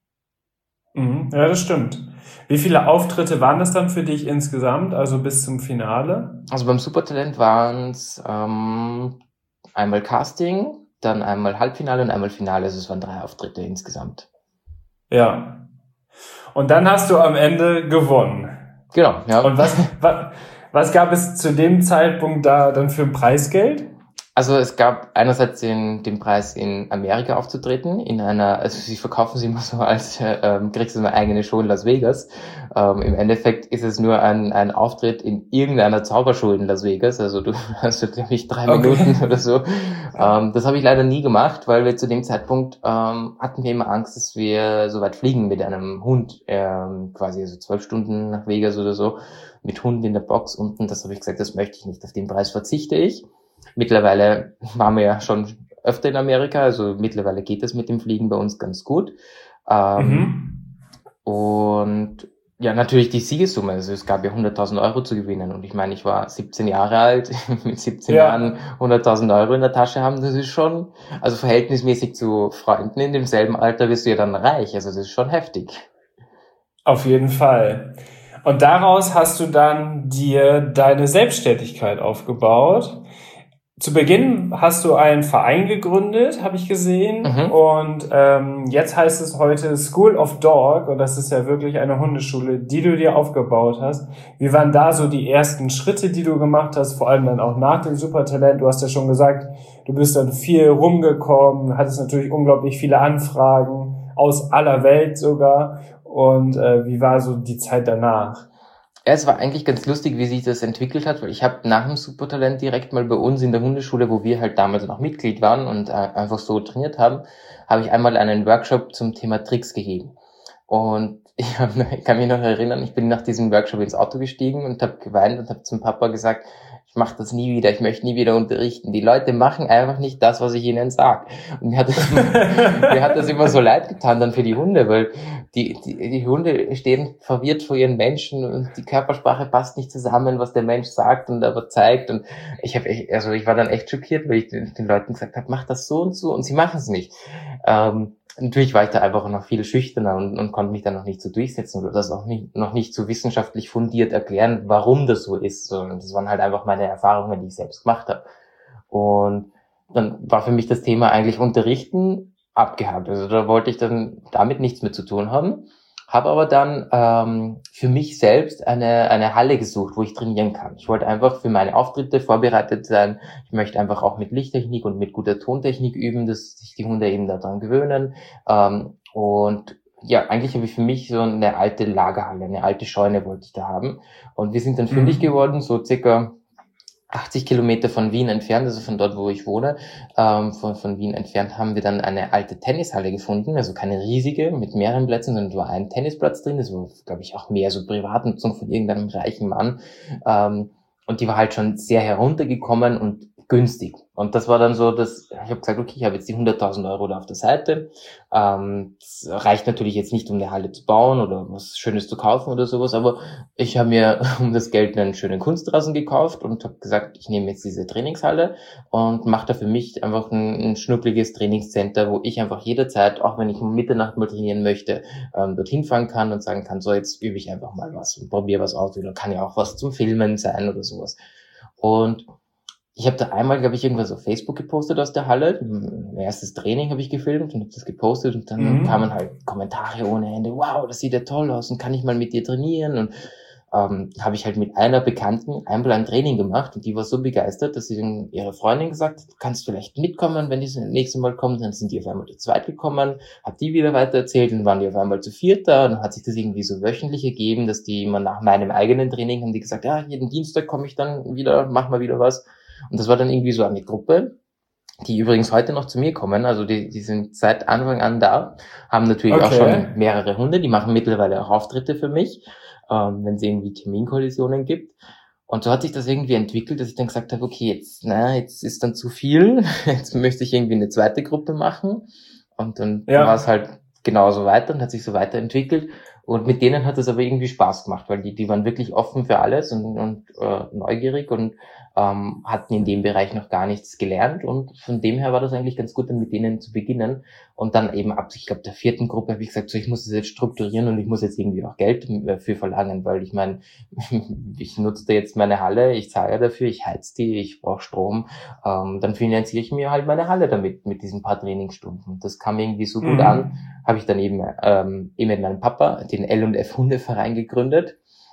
S1: Ja, das stimmt. Wie viele Auftritte waren das dann für dich insgesamt, also bis zum Finale?
S2: Also beim Supertalent waren es einmal Casting, dann einmal Halbfinale und einmal Finale. Also es waren 3 Auftritte insgesamt.
S1: Ja. Und dann hast du am Ende gewonnen.
S2: Genau, ja.
S1: Und was gab es zu dem Zeitpunkt da dann für ein Preisgeld?
S2: Also es gab einerseits den Preis in Amerika aufzutreten, also sie verkaufen sie immer so als, kriegst du eine eigene Show in Las Vegas. Im Endeffekt ist es nur ein Auftritt in irgendeiner Zaubershow in Las Vegas, also du hast, glaube ich, 3 Minuten oder so. Das habe ich leider nie gemacht, weil wir zu dem Zeitpunkt hatten wir immer Angst, dass wir so weit fliegen mit einem Hund, quasi also 12 Stunden nach Vegas oder so, mit Hunden in der Box unten. Das habe ich gesagt, das möchte ich nicht, auf den Preis verzichte ich. Mittlerweile waren wir ja schon öfter in Amerika, also mittlerweile geht das mit dem Fliegen bei uns ganz gut. Und ja, natürlich die Siegessumme, also es gab ja 100.000 Euro zu gewinnen und ich meine, ich war 17 Jahre alt, mit 17 Jahren 100.000 Euro in der Tasche haben, das ist schon, also verhältnismäßig zu Freunden in demselben Alter wirst du ja dann reich, also das ist schon heftig.
S1: Auf jeden Fall. Und daraus hast du dann dir deine Selbstständigkeit aufgebaut. Zu Beginn hast du einen Verein gegründet, habe ich gesehen. Und jetzt heißt es heute School of Dog. Und das ist ja wirklich eine Hundeschule, die du dir aufgebaut hast. Wie waren da so die ersten Schritte, die du gemacht hast? Vor allem dann auch nach dem Supertalent. Du hast ja schon gesagt, du bist dann viel rumgekommen, hattest natürlich unglaublich viele Anfragen aus aller Welt sogar. Und wie war so die Zeit danach?
S2: Ja, es war eigentlich ganz lustig, wie sich das entwickelt hat, weil ich habe nach dem Supertalent direkt mal bei uns in der Hundeschule, wo wir halt damals noch Mitglied waren und einfach so trainiert haben, habe ich einmal einen Workshop zum Thema Tricks gegeben. Und ich kann mich noch erinnern, ich bin nach diesem Workshop ins Auto gestiegen und habe geweint und habe zum Papa gesagt, ich mache das nie wieder, ich möchte nie wieder unterrichten. Die Leute machen einfach nicht das, was ich ihnen sage. Und mir hat das immer so leid getan dann für die Hunde, weil die Hunde stehen verwirrt vor ihren Menschen und die Körpersprache passt nicht zusammen, was der Mensch sagt und aber zeigt. Und ich war dann echt schockiert, weil ich den Leuten gesagt habe, mach das so und sie machen es nicht. Natürlich war ich da einfach noch viel schüchterner und konnte mich da noch nicht so durchsetzen oder das auch noch nicht so wissenschaftlich fundiert erklären, warum das so ist. Und das waren halt einfach meine Erfahrungen, die ich selbst gemacht habe. Und dann war für mich das Thema eigentlich Unterrichten abgehakt. Also da wollte ich dann damit nichts mehr zu tun haben. Habe aber dann für mich selbst eine Halle gesucht, wo ich trainieren kann. Ich wollte einfach für meine Auftritte vorbereitet sein. Ich möchte einfach auch mit Lichttechnik und mit guter Tontechnik üben, dass sich die Hunde eben daran gewöhnen. Und ja, eigentlich habe ich für mich so eine alte Lagerhalle, eine alte Scheune wollte ich da haben. Und wir sind dann fündig geworden, so circa 80 Kilometer von Wien entfernt, also von dort, wo ich wohne, von Wien entfernt, haben wir dann eine alte Tennishalle gefunden, also keine riesige mit mehreren Plätzen, sondern war ein Tennisplatz drin, das war, glaube ich, auch mehr so Privatnutzung von irgendeinem reichen Mann. Und die war halt schon sehr heruntergekommen und günstig. Und das war dann so, dass ich habe gesagt, okay, ich habe jetzt die 100.000 Euro da auf der Seite. Das reicht natürlich jetzt nicht, um eine Halle zu bauen oder was Schönes zu kaufen oder sowas, aber ich habe mir um das Geld einen schönen Kunstrasen gekauft und habe gesagt, ich nehme jetzt diese Trainingshalle und mache da für mich einfach ein schnuckliges Trainingscenter, wo ich einfach jederzeit, auch wenn ich um Mitternacht mal trainieren möchte, dorthin fahren kann und sagen kann, so jetzt übe ich einfach mal was und probiere was aus oder kann ja auch was zum Filmen sein oder sowas. Und ich habe da einmal, glaube ich, irgendwas auf Facebook gepostet aus der Halle. Mein erstes Training habe ich gefilmt und habe das gepostet und dann kamen halt Kommentare ohne Ende. Wow, das sieht ja toll aus und kann ich mal mit dir trainieren? Und habe ich halt mit einer Bekannten einmal ein Training gemacht und die war so begeistert, dass sie dann ihre Freundin gesagt hat, du kannst vielleicht mitkommen, wenn die das nächste Mal kommt. Dann sind die auf einmal zu zweit gekommen, hat die wieder weiter erzählt und waren die auf einmal zu viert da. Und dann hat sich das irgendwie so wöchentlich ergeben, dass die immer nach meinem eigenen Training haben die gesagt, ja, jeden Dienstag komme ich dann wieder, mach mal wieder was. Und das war dann irgendwie so eine Gruppe, die übrigens heute noch zu mir kommen, also die sind seit Anfang an da, haben natürlich auch schon mehrere Hunde, die machen mittlerweile auch Auftritte für mich, wenn es irgendwie Terminkollisionen gibt. Und so hat sich das irgendwie entwickelt, dass ich dann gesagt habe, okay, jetzt ist dann zu viel, jetzt möchte ich irgendwie eine zweite Gruppe machen. Und dann war es halt genauso weiter und hat sich so weiterentwickelt. Und mit denen hat es aber irgendwie Spaß gemacht, weil die waren wirklich offen für alles und neugierig und hatten in dem Bereich noch gar nichts gelernt. Und von dem her war das eigentlich ganz gut, dann mit denen zu beginnen. Und dann eben ab, ich glaube, der 4. Gruppe habe ich gesagt, so, ich muss das jetzt strukturieren und ich muss jetzt irgendwie auch Geld für verlangen, weil ich meine, ich nutze da jetzt meine Halle, ich zahle dafür, ich heiz die, ich brauche Strom, dann finanziere ich mir halt meine Halle damit, mit diesen paar Trainingsstunden. Das kam irgendwie so gut an, habe ich dann eben mit meinem Papa den L&F Hundeverein gegründet.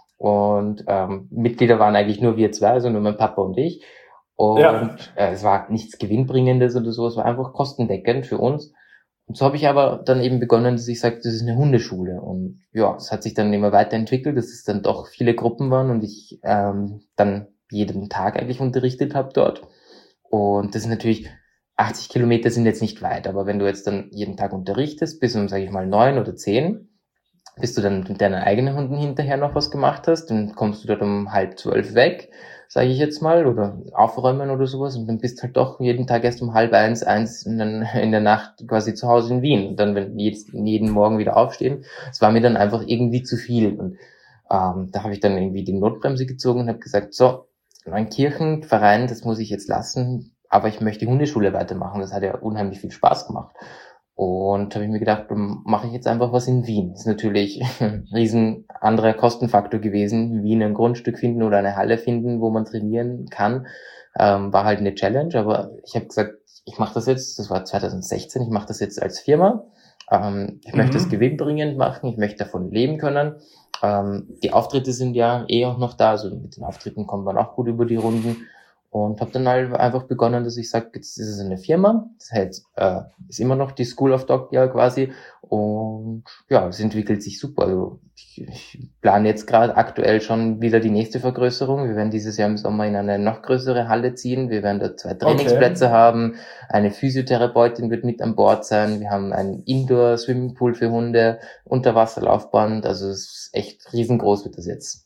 S2: Und Mitglieder waren eigentlich nur wir zwei, also nur mein Papa und ich. Und es war nichts Gewinnbringendes oder so, es war einfach kostendeckend für uns. Und so habe ich aber dann eben begonnen, dass ich sage, das ist eine Hundeschule. Und ja, es hat sich dann immer weiterentwickelt, dass es dann doch viele Gruppen waren und ich dann jeden Tag eigentlich unterrichtet habe dort. Und das ist natürlich, 80 Kilometer sind jetzt nicht weit, aber wenn du jetzt dann jeden Tag unterrichtest, bis um, sage ich mal, 9 oder 10, bis du dann mit deinen eigenen Hunden hinterher noch was gemacht hast, dann kommst du dort um 11:30 weg, sage ich jetzt mal, oder aufräumen oder sowas und dann bist halt doch jeden Tag erst um 12:30 in der Nacht quasi zu Hause in Wien und dann jeden Morgen wieder aufstehen. Es war mir dann einfach irgendwie zu viel und da habe ich dann irgendwie die Notbremse gezogen und habe gesagt, so, Neunkirchen-Verein, das muss ich jetzt lassen, aber ich möchte die Hundeschule weitermachen, das hat ja unheimlich viel Spaß gemacht. Und habe ich mir gedacht, dann mache ich jetzt einfach was in Wien. Das ist natürlich ein riesen anderer Kostenfaktor gewesen. In Wien ein Grundstück finden oder eine Halle finden, wo man trainieren kann, war halt eine Challenge. Aber ich habe gesagt, ich mache das jetzt, das war 2016, ich mache das jetzt als Firma. Ich möchte es gewinnbringend machen, ich möchte davon leben können. Die Auftritte sind ja auch noch da, also mit den Auftritten kommt man auch gut über die Runden. Und habe dann halt einfach begonnen, dass ich sage, jetzt ist es eine Firma, das heißt, ist immer noch die School of Dog ja quasi und ja, es entwickelt sich super. Also ich plane jetzt gerade aktuell schon wieder die nächste Vergrößerung. Wir werden dieses Jahr im Sommer in eine noch größere Halle ziehen. Wir werden da 2 Trainingsplätze haben. Eine Physiotherapeutin wird mit an Bord sein. Wir haben einen Indoor-Swimmingpool für Hunde, Unterwasserlaufband. Also es ist echt riesengroß wird das jetzt.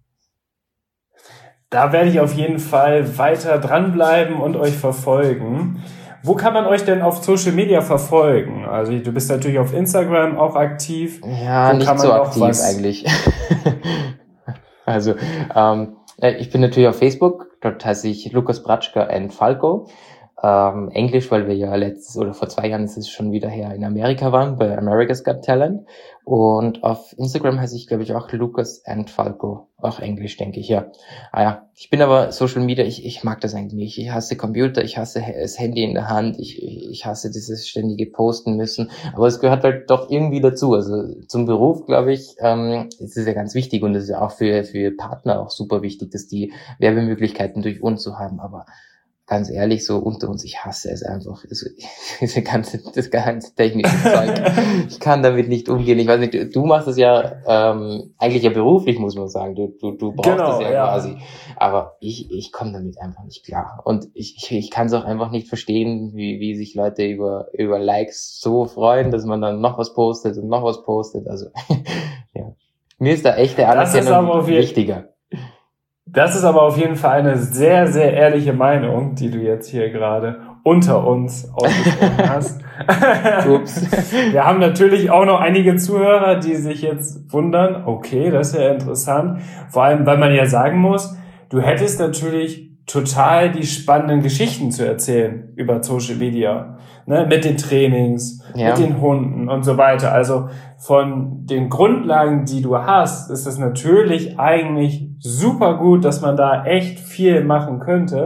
S1: Da werde ich auf jeden Fall weiter dranbleiben und euch verfolgen. Wo kann man euch denn auf Social Media verfolgen? Also du bist natürlich auf Instagram auch aktiv.
S2: Ja, nicht so aktiv eigentlich. Also ich bin natürlich auf Facebook. Dort heiße ich Lukas Bratschka and Falco. Englisch, weil wir ja vor 2 Jahren ist es schon wieder her in Amerika waren, bei America's Got Talent. Und auf Instagram heiße ich, glaube ich, auch Lucas and Falco. Auch Englisch, denke ich, ja. Ich bin aber Social Media, ich mag das eigentlich nicht. Ich hasse Computer, ich hasse das Handy in der Hand, ich hasse dieses ständige Posten müssen. Aber es gehört halt doch irgendwie dazu. Also zum Beruf, glaube ich, ist es ja ganz wichtig und es ist ja auch für Partner auch super wichtig, dass die Werbemöglichkeiten durch uns zu haben. Aber ganz ehrlich, so unter uns, ich hasse es einfach. Das ganze technische Zeug. Ich kann damit nicht umgehen. Ich weiß nicht, du machst es ja eigentlich ja beruflich, muss man sagen. Du brauchst es ja quasi. Aber ich komme damit einfach nicht klar. Und ich kann es auch einfach nicht verstehen, wie sich Leute über Likes so freuen, dass man dann noch was postet und noch was postet. Also ja. Mir ist da echte Anerkennung wichtiger.
S1: Das ist aber auf jeden Fall eine sehr, sehr ehrliche Meinung, die du jetzt hier gerade unter uns ausgesprochen hast. Ups. Wir haben natürlich auch noch einige Zuhörer, die sich jetzt wundern, okay, das ist ja interessant. Vor allem, weil man ja sagen muss, du hättest natürlich total die spannenden Geschichten zu erzählen über Social Media, ne, mit den Trainings, mit den Hunden und so weiter. Also von den Grundlagen, die du hast, ist es natürlich eigentlich super gut, dass man da echt viel machen könnte.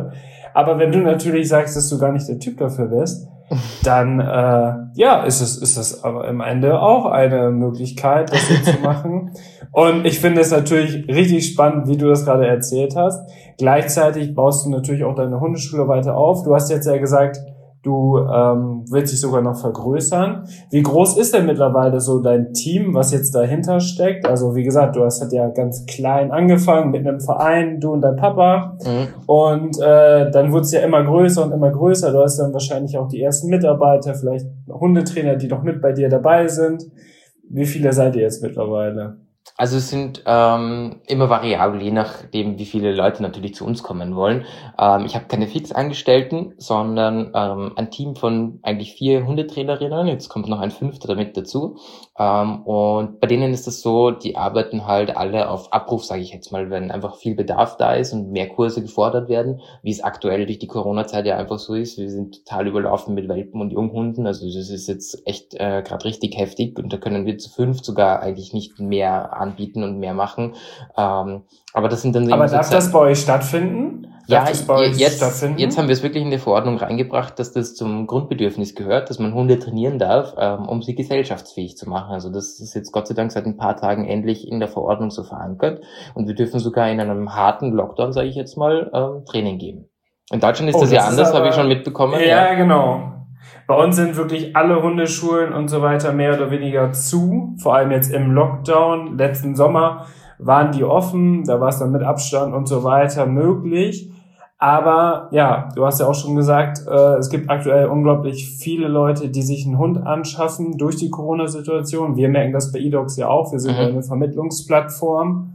S1: Aber wenn du natürlich sagst, dass du gar nicht der Typ dafür bist, dann ist es aber am Ende auch eine Möglichkeit, das so zu machen. Und ich finde es natürlich richtig spannend, wie du das gerade erzählt hast. Gleichzeitig baust du natürlich auch deine Hundeschule weiter auf. Du hast jetzt ja gesagt, du willst dich sogar noch vergrößern. Wie groß ist denn mittlerweile so dein Team, was jetzt dahinter steckt? Also wie gesagt, du hast ja ganz klein angefangen mit einem Verein, du und dein Papa. Und dann wurde es ja immer größer und immer größer. Du hast dann wahrscheinlich auch die ersten Mitarbeiter, vielleicht Hundetrainer, die noch mit bei dir dabei sind. Wie viele seid ihr jetzt mittlerweile?
S2: Also es sind immer variabel, je nachdem, wie viele Leute natürlich zu uns kommen wollen. Ich habe keine Fixangestellten, sondern ein Team von eigentlich 4 Hundetrainerinnen. Jetzt kommt noch ein 5. damit dazu. Und bei denen ist das so, die arbeiten halt alle auf Abruf, sage ich jetzt mal, wenn einfach viel Bedarf da ist und mehr Kurse gefordert werden, wie es aktuell durch die Corona-Zeit ja einfach so ist. Wir sind total überlaufen mit Welpen und Junghunden. Also das ist jetzt echt gerade richtig heftig und da können wir zu 5 sogar eigentlich nicht mehr anbieten und mehr machen. Aber das sind dann
S1: Aber darf das bei euch stattfinden?
S2: Ja, jetzt haben wir es wirklich in die Verordnung reingebracht, dass das zum Grundbedürfnis gehört, dass man Hunde trainieren darf, um sie gesellschaftsfähig zu machen. Also das ist jetzt Gott sei Dank seit ein paar Tagen endlich in der Verordnung so verankert und wir dürfen sogar in einem harten Lockdown, sage ich jetzt mal, Training geben. In Deutschland ist das ja anders, habe ich schon mitbekommen.
S1: Ja, genau. Bei uns sind wirklich alle Hundeschulen und so weiter mehr oder weniger zu. Vor allem jetzt im Lockdown. Letzten Sommer waren die offen. Da war es dann mit Abstand und so weiter möglich. Aber ja, du hast ja auch schon gesagt, es gibt aktuell unglaublich viele Leute, die sich einen Hund anschaffen durch die Corona-Situation. Wir merken das bei eDogs ja auch. Wir sind ja eine Vermittlungsplattform.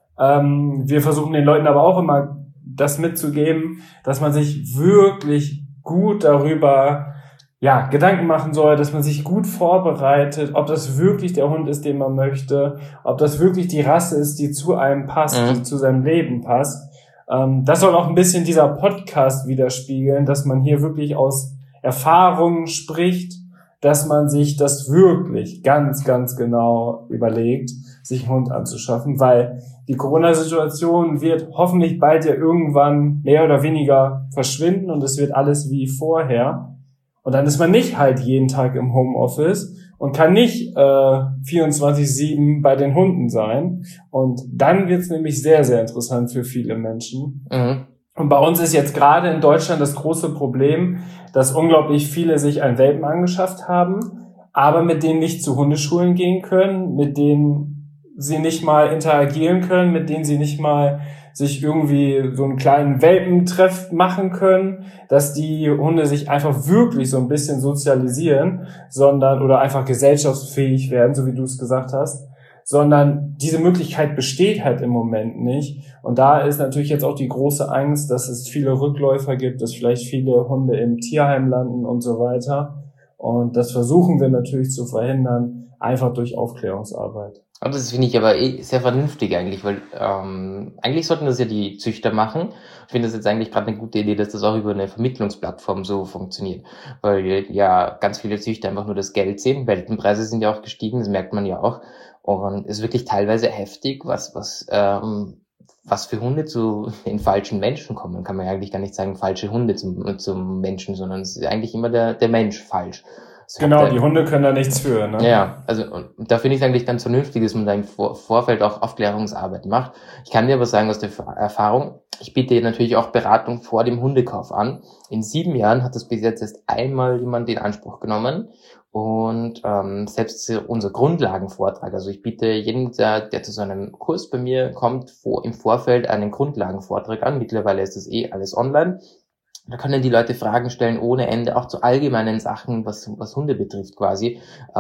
S1: Wir versuchen den Leuten aber auch immer das mitzugeben, dass man sich wirklich gut darüber Gedanken machen soll, dass man sich gut vorbereitet, ob das wirklich der Hund ist, den man möchte, ob das wirklich die Rasse ist, die zu einem passt, die zu seinem Leben passt. Das soll auch ein bisschen dieser Podcast widerspiegeln, dass man hier wirklich aus Erfahrungen spricht, dass man sich das wirklich ganz, ganz genau überlegt, sich einen Hund anzuschaffen, weil die Corona-Situation wird hoffentlich bald ja irgendwann mehr oder weniger verschwinden und es wird alles wie vorher. Und dann ist man nicht halt jeden Tag im Homeoffice und kann nicht 24/7 bei den Hunden sein. Und dann wird's nämlich sehr, sehr interessant für viele Menschen. Und bei uns ist jetzt gerade in Deutschland das große Problem, dass unglaublich viele sich einen Welpen angeschafft haben, aber mit denen nicht zu Hundeschulen gehen können, mit denen sie nicht mal interagieren können, mit denen sie nicht mal sich irgendwie so einen kleinen Welpentreff machen können, dass die Hunde sich einfach wirklich so ein bisschen sozialisieren, oder einfach gesellschaftsfähig werden, so wie du es gesagt hast, sondern diese Möglichkeit besteht halt im Moment nicht. Und da ist natürlich jetzt auch die große Angst, dass es viele Rückläufer gibt, dass vielleicht viele Hunde im Tierheim landen und so weiter. Und das versuchen wir natürlich zu verhindern, einfach durch Aufklärungsarbeit.
S2: Und das finde ich aber sehr vernünftig eigentlich, weil eigentlich sollten das ja die Züchter machen. Ich finde das jetzt eigentlich gerade eine gute Idee, dass das auch über eine Vermittlungsplattform so funktioniert, weil ja ganz viele Züchter einfach nur das Geld sehen. Welpenpreise sind ja auch gestiegen, das merkt man ja auch. Und es ist wirklich teilweise heftig, was für Hunde zu den falschen Menschen kommen. Kann man ja eigentlich gar nicht sagen, falsche Hunde zum Menschen, sondern es ist eigentlich immer der Mensch falsch.
S1: Genau, die Hunde können da nichts für, ne?
S2: Ja, also und da finde ich es eigentlich ganz vernünftig, dass man da im Vorfeld auch Aufklärungsarbeit macht. Ich kann dir aber sagen aus der Erfahrung, ich biete natürlich auch Beratung vor dem Hundekauf an. In 7 Jahren hat das bis jetzt erst einmal jemand in Anspruch genommen. Und selbst unser Grundlagenvortrag, also ich biete jedem, der zu so einem Kurs bei mir kommt, im Vorfeld einen Grundlagenvortrag an. Mittlerweile ist das alles online. Da können die Leute Fragen stellen ohne Ende, auch zu allgemeinen Sachen, was Hunde betrifft quasi.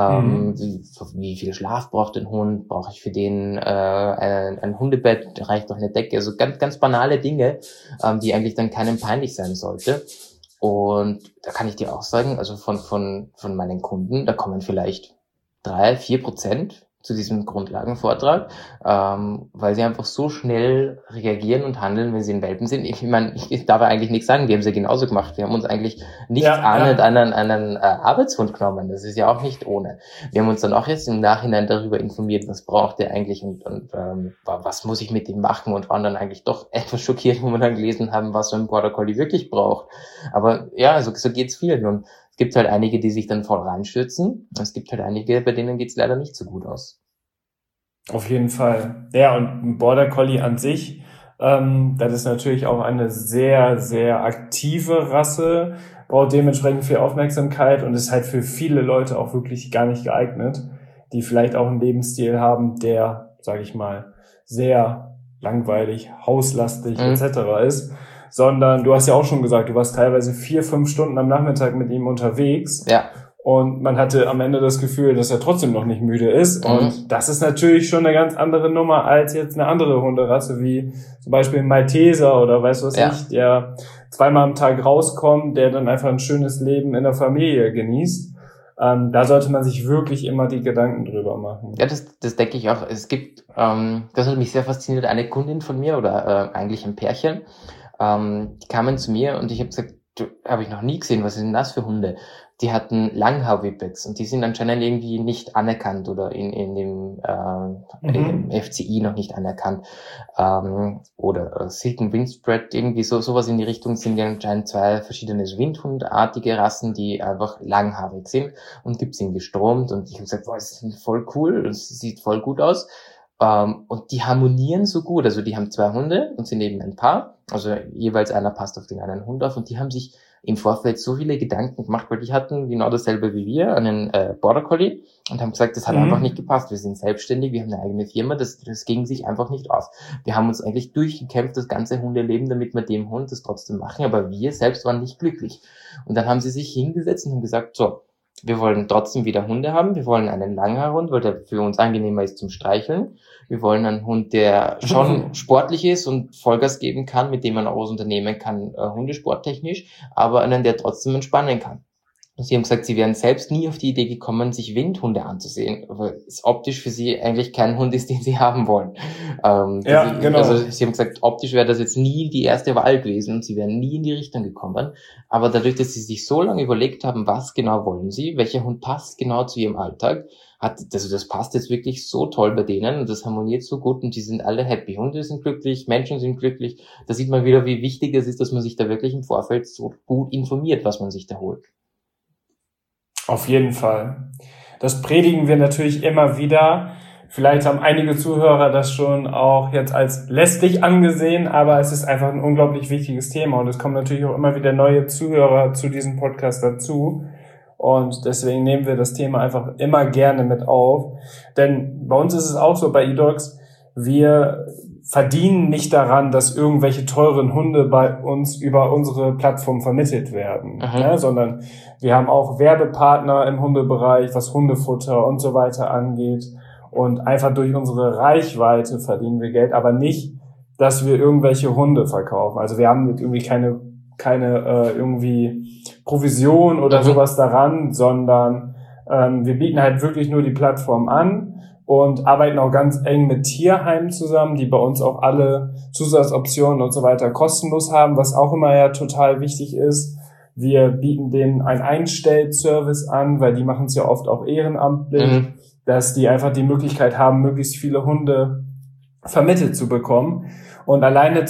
S2: Wie viel Schlaf braucht ein Hund? Brauche ich für den ein Hundebett? Reicht doch eine Decke? Also ganz, ganz banale Dinge, die eigentlich dann keinem peinlich sein sollte. Und da kann ich dir auch sagen, also von meinen Kunden, da kommen vielleicht 3-4%, zu diesem Grundlagenvortrag, weil sie einfach so schnell reagieren und handeln, wenn sie in Welpen sind. Ich meine, ich darf eigentlich nichts sagen, die haben sie genauso gemacht. Wir haben uns eigentlich nichts ahnend an einen Arbeitshund genommen. Das ist ja auch nicht ohne. Wir haben uns dann auch jetzt im Nachhinein darüber informiert, was braucht der eigentlich und was muss ich mit ihm machen, und waren dann eigentlich doch etwas schockiert, wo wir dann gelesen haben, was so ein Border Collie wirklich braucht. Aber ja, also so geht's vielen. Und es gibt halt einige, die sich dann voll reinstürzen. Es gibt halt einige, bei denen geht's leider nicht so gut aus.
S1: Auf jeden Fall. Ja, und ein Border Collie an sich, das ist natürlich auch eine sehr, sehr aktive Rasse, braucht dementsprechend viel Aufmerksamkeit und ist halt für viele Leute auch wirklich gar nicht geeignet, die vielleicht auch einen Lebensstil haben, der, sage ich mal, sehr langweilig, hauslastig etc. ist. Sondern du hast ja auch schon gesagt, du warst teilweise 4-5 Stunden am Nachmittag mit ihm unterwegs.
S2: Ja.
S1: Und man hatte am Ende das Gefühl, dass er trotzdem noch nicht müde ist. Und das ist natürlich schon eine ganz andere Nummer als jetzt eine andere Hunderasse, wie zum Beispiel ein Malteser oder weiß was ich, der 2-mal am Tag rauskommt, der dann einfach ein schönes Leben in der Familie genießt. Da sollte man sich wirklich immer die Gedanken drüber machen.
S2: Ja, das denke ich auch. Es gibt, das hat mich sehr fasziniert, eine Kundin von mir oder eigentlich ein Pärchen, die kamen zu mir und ich habe gesagt, habe ich noch nie gesehen, was sind das für Hunde? Die hatten Langhaar-Whippets und die sind anscheinend irgendwie nicht anerkannt oder in dem FCI noch nicht anerkannt. Oder Silken Windspread, irgendwie sowas in die Richtung, sind ja anscheinend 2 verschiedene Windhundartige Rassen, die einfach langhaarig sind, und gibt's ihn gestromt und ich habe gesagt, boah, das ist voll cool, das sieht voll gut aus. Und die harmonieren so gut, also die haben 2 Hunde und sind eben ein Paar, also jeweils einer passt auf den anderen Hund auf, und die haben sich im Vorfeld so viele Gedanken gemacht, weil die hatten genau dasselbe wie wir, einen Border Collie, und haben gesagt, das hat einfach nicht gepasst, wir sind selbstständig, wir haben eine eigene Firma, das ging sich einfach nicht aus. Wir haben uns eigentlich durchgekämpft, das ganze Hundeleben, damit wir dem Hund das trotzdem machen, aber wir selbst waren nicht glücklich. Und dann haben sie sich hingesetzt und haben gesagt, so, wir wollen trotzdem wieder Hunde haben. Wir wollen einen Langhaarhund, weil der für uns angenehmer ist zum Streicheln. Wir wollen einen Hund, der schon sportlich ist und Vollgas geben kann, mit dem man auch was unternehmen kann, hundesporttechnisch, aber einen, der trotzdem entspannen kann. Und sie haben gesagt, sie wären selbst nie auf die Idee gekommen, sich Windhunde anzusehen, weil es optisch für sie eigentlich kein Hund ist, den sie haben wollen.
S1: Genau.
S2: Also sie haben gesagt, optisch wäre das jetzt nie die erste Wahl gewesen und sie wären nie in die Richtung gekommen. Aber dadurch, dass sie sich so lange überlegt haben, was genau wollen sie, welcher Hund passt genau zu ihrem Alltag, das passt jetzt wirklich so toll bei denen und das harmoniert so gut und die sind alle happy. Hunde sind glücklich, Menschen sind glücklich. Da sieht man wieder, wie wichtig es ist, dass man sich da wirklich im Vorfeld so gut informiert, was man sich da holt.
S1: Auf jeden Fall. Das predigen wir natürlich immer wieder. Vielleicht haben einige Zuhörer das schon auch jetzt als lästig angesehen, aber es ist einfach ein unglaublich wichtiges Thema und es kommen natürlich auch immer wieder neue Zuhörer zu diesem Podcast dazu. Und deswegen nehmen wir das Thema einfach immer gerne mit auf. Denn bei uns ist es auch so, bei eDogs, wir verdienen nicht daran, dass irgendwelche teuren Hunde bei uns über unsere Plattform vermittelt werden, ne? Sondern wir haben auch Werbepartner im Hundebereich, was Hundefutter und so weiter angeht. Und einfach durch unsere Reichweite verdienen wir Geld, aber nicht, dass wir irgendwelche Hunde verkaufen. Also wir haben irgendwie keine irgendwie Provision oder sowas daran, sondern wir bieten halt wirklich nur die Plattform an und arbeiten auch ganz eng mit Tierheimen zusammen, die bei uns auch alle Zusatzoptionen und so weiter kostenlos haben, was auch immer ja total wichtig ist. Wir bieten denen einen Einstellservice an, weil die machen es ja oft auch ehrenamtlich, dass die einfach die Möglichkeit haben, möglichst viele Hunde vermittelt zu bekommen. Und alleine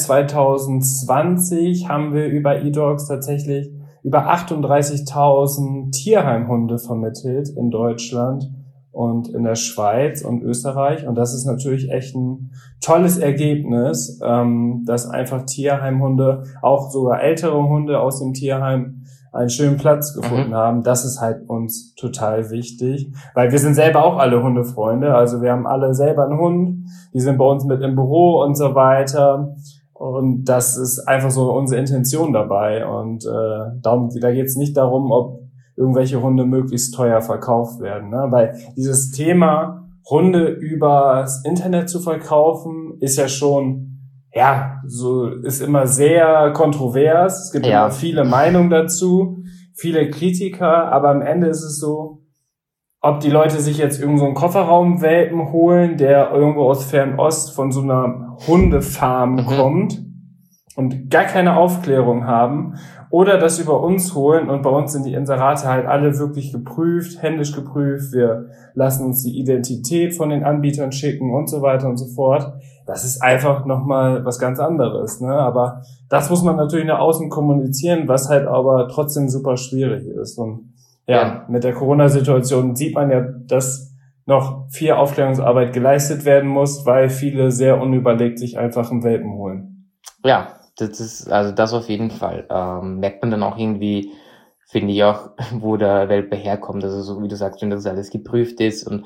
S1: 2020 haben wir über eDogs tatsächlich über 38.000 Tierheimhunde vermittelt in Deutschland und in der Schweiz und Österreich. Und das ist natürlich echt ein tolles Ergebnis, dass einfach Tierheimhunde, auch sogar ältere Hunde aus dem Tierheim, einen schönen Platz gefunden haben. Das ist halt uns total wichtig, weil wir sind selber auch alle Hundefreunde. Also wir haben alle selber einen Hund, die sind bei uns mit im Büro und so weiter. Und das ist einfach so unsere Intention dabei. Und da geht es nicht darum, ob irgendwelche Hunde möglichst teuer verkauft werden, ne? Weil dieses Thema, Hunde übers Internet zu verkaufen, ist ja schon, so ist immer sehr kontrovers. Es gibt immer viele Meinungen dazu, viele Kritiker, aber am Ende ist es so, ob die Leute sich jetzt irgend so einen Kofferraumwelpen holen, der irgendwo aus Fernost von so einer Hundefarm kommt und gar keine Aufklärung haben, oder das über uns holen, und bei uns sind die Inserate halt alle wirklich geprüft, händisch geprüft, wir lassen uns die Identität von den Anbietern schicken und so weiter und so fort. Das ist einfach nochmal was ganz anderes, ne? Aber das muss man natürlich nach außen kommunizieren, was halt aber trotzdem super schwierig ist. Und ja, mit der Corona-Situation sieht man ja, dass noch viel Aufklärungsarbeit geleistet werden muss, weil viele sehr unüberlegt sich einfach einen Welpen holen.
S2: Ja, also das auf jeden Fall. Merkt man dann auch irgendwie, finde ich auch, wo der Welpe herkommt. Also so wie du sagst, wenn das alles geprüft ist und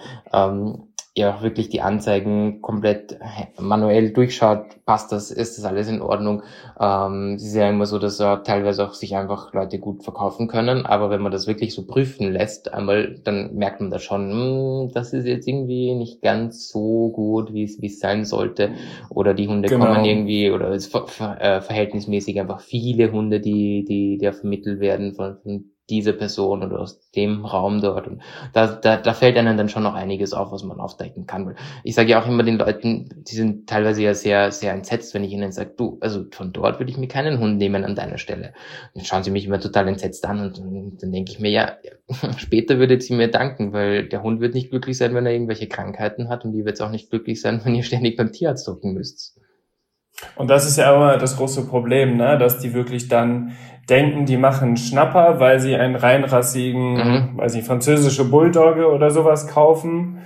S2: ihr auch wirklich die Anzeigen komplett manuell durchschaut, passt das, ist das alles in Ordnung. Es ist ja immer so, dass teilweise auch sich einfach Leute gut verkaufen können, aber wenn man das wirklich so prüfen lässt, einmal, dann merkt man da schon, das ist jetzt irgendwie nicht ganz so gut, wie es sein sollte, oder die Hunde kommen irgendwie, oder es verhältnismäßig einfach viele Hunde, die da vermittelt werden von dieser Person oder aus dem Raum dort. Und da fällt einem dann schon noch einiges auf, was man aufdecken kann. Ich sage ja auch immer den Leuten, die sind teilweise ja sehr, sehr entsetzt, wenn ich ihnen sage, du, also von dort würde ich mir keinen Hund nehmen an deiner Stelle. Dann schauen sie mich immer total entsetzt an, und dann denke ich mir, ja, später würdet sie mir danken, weil der Hund wird nicht glücklich sein, wenn er irgendwelche Krankheiten hat, und die wird es auch nicht glücklich sein, wenn ihr ständig beim Tierarzt drucken müsst.
S1: Und das ist ja immer das große Problem, ne, dass die wirklich dann denken, die machen Schnapper, weil sie einen reinrassigen, weiß nicht, französische Bulldogge oder sowas kaufen,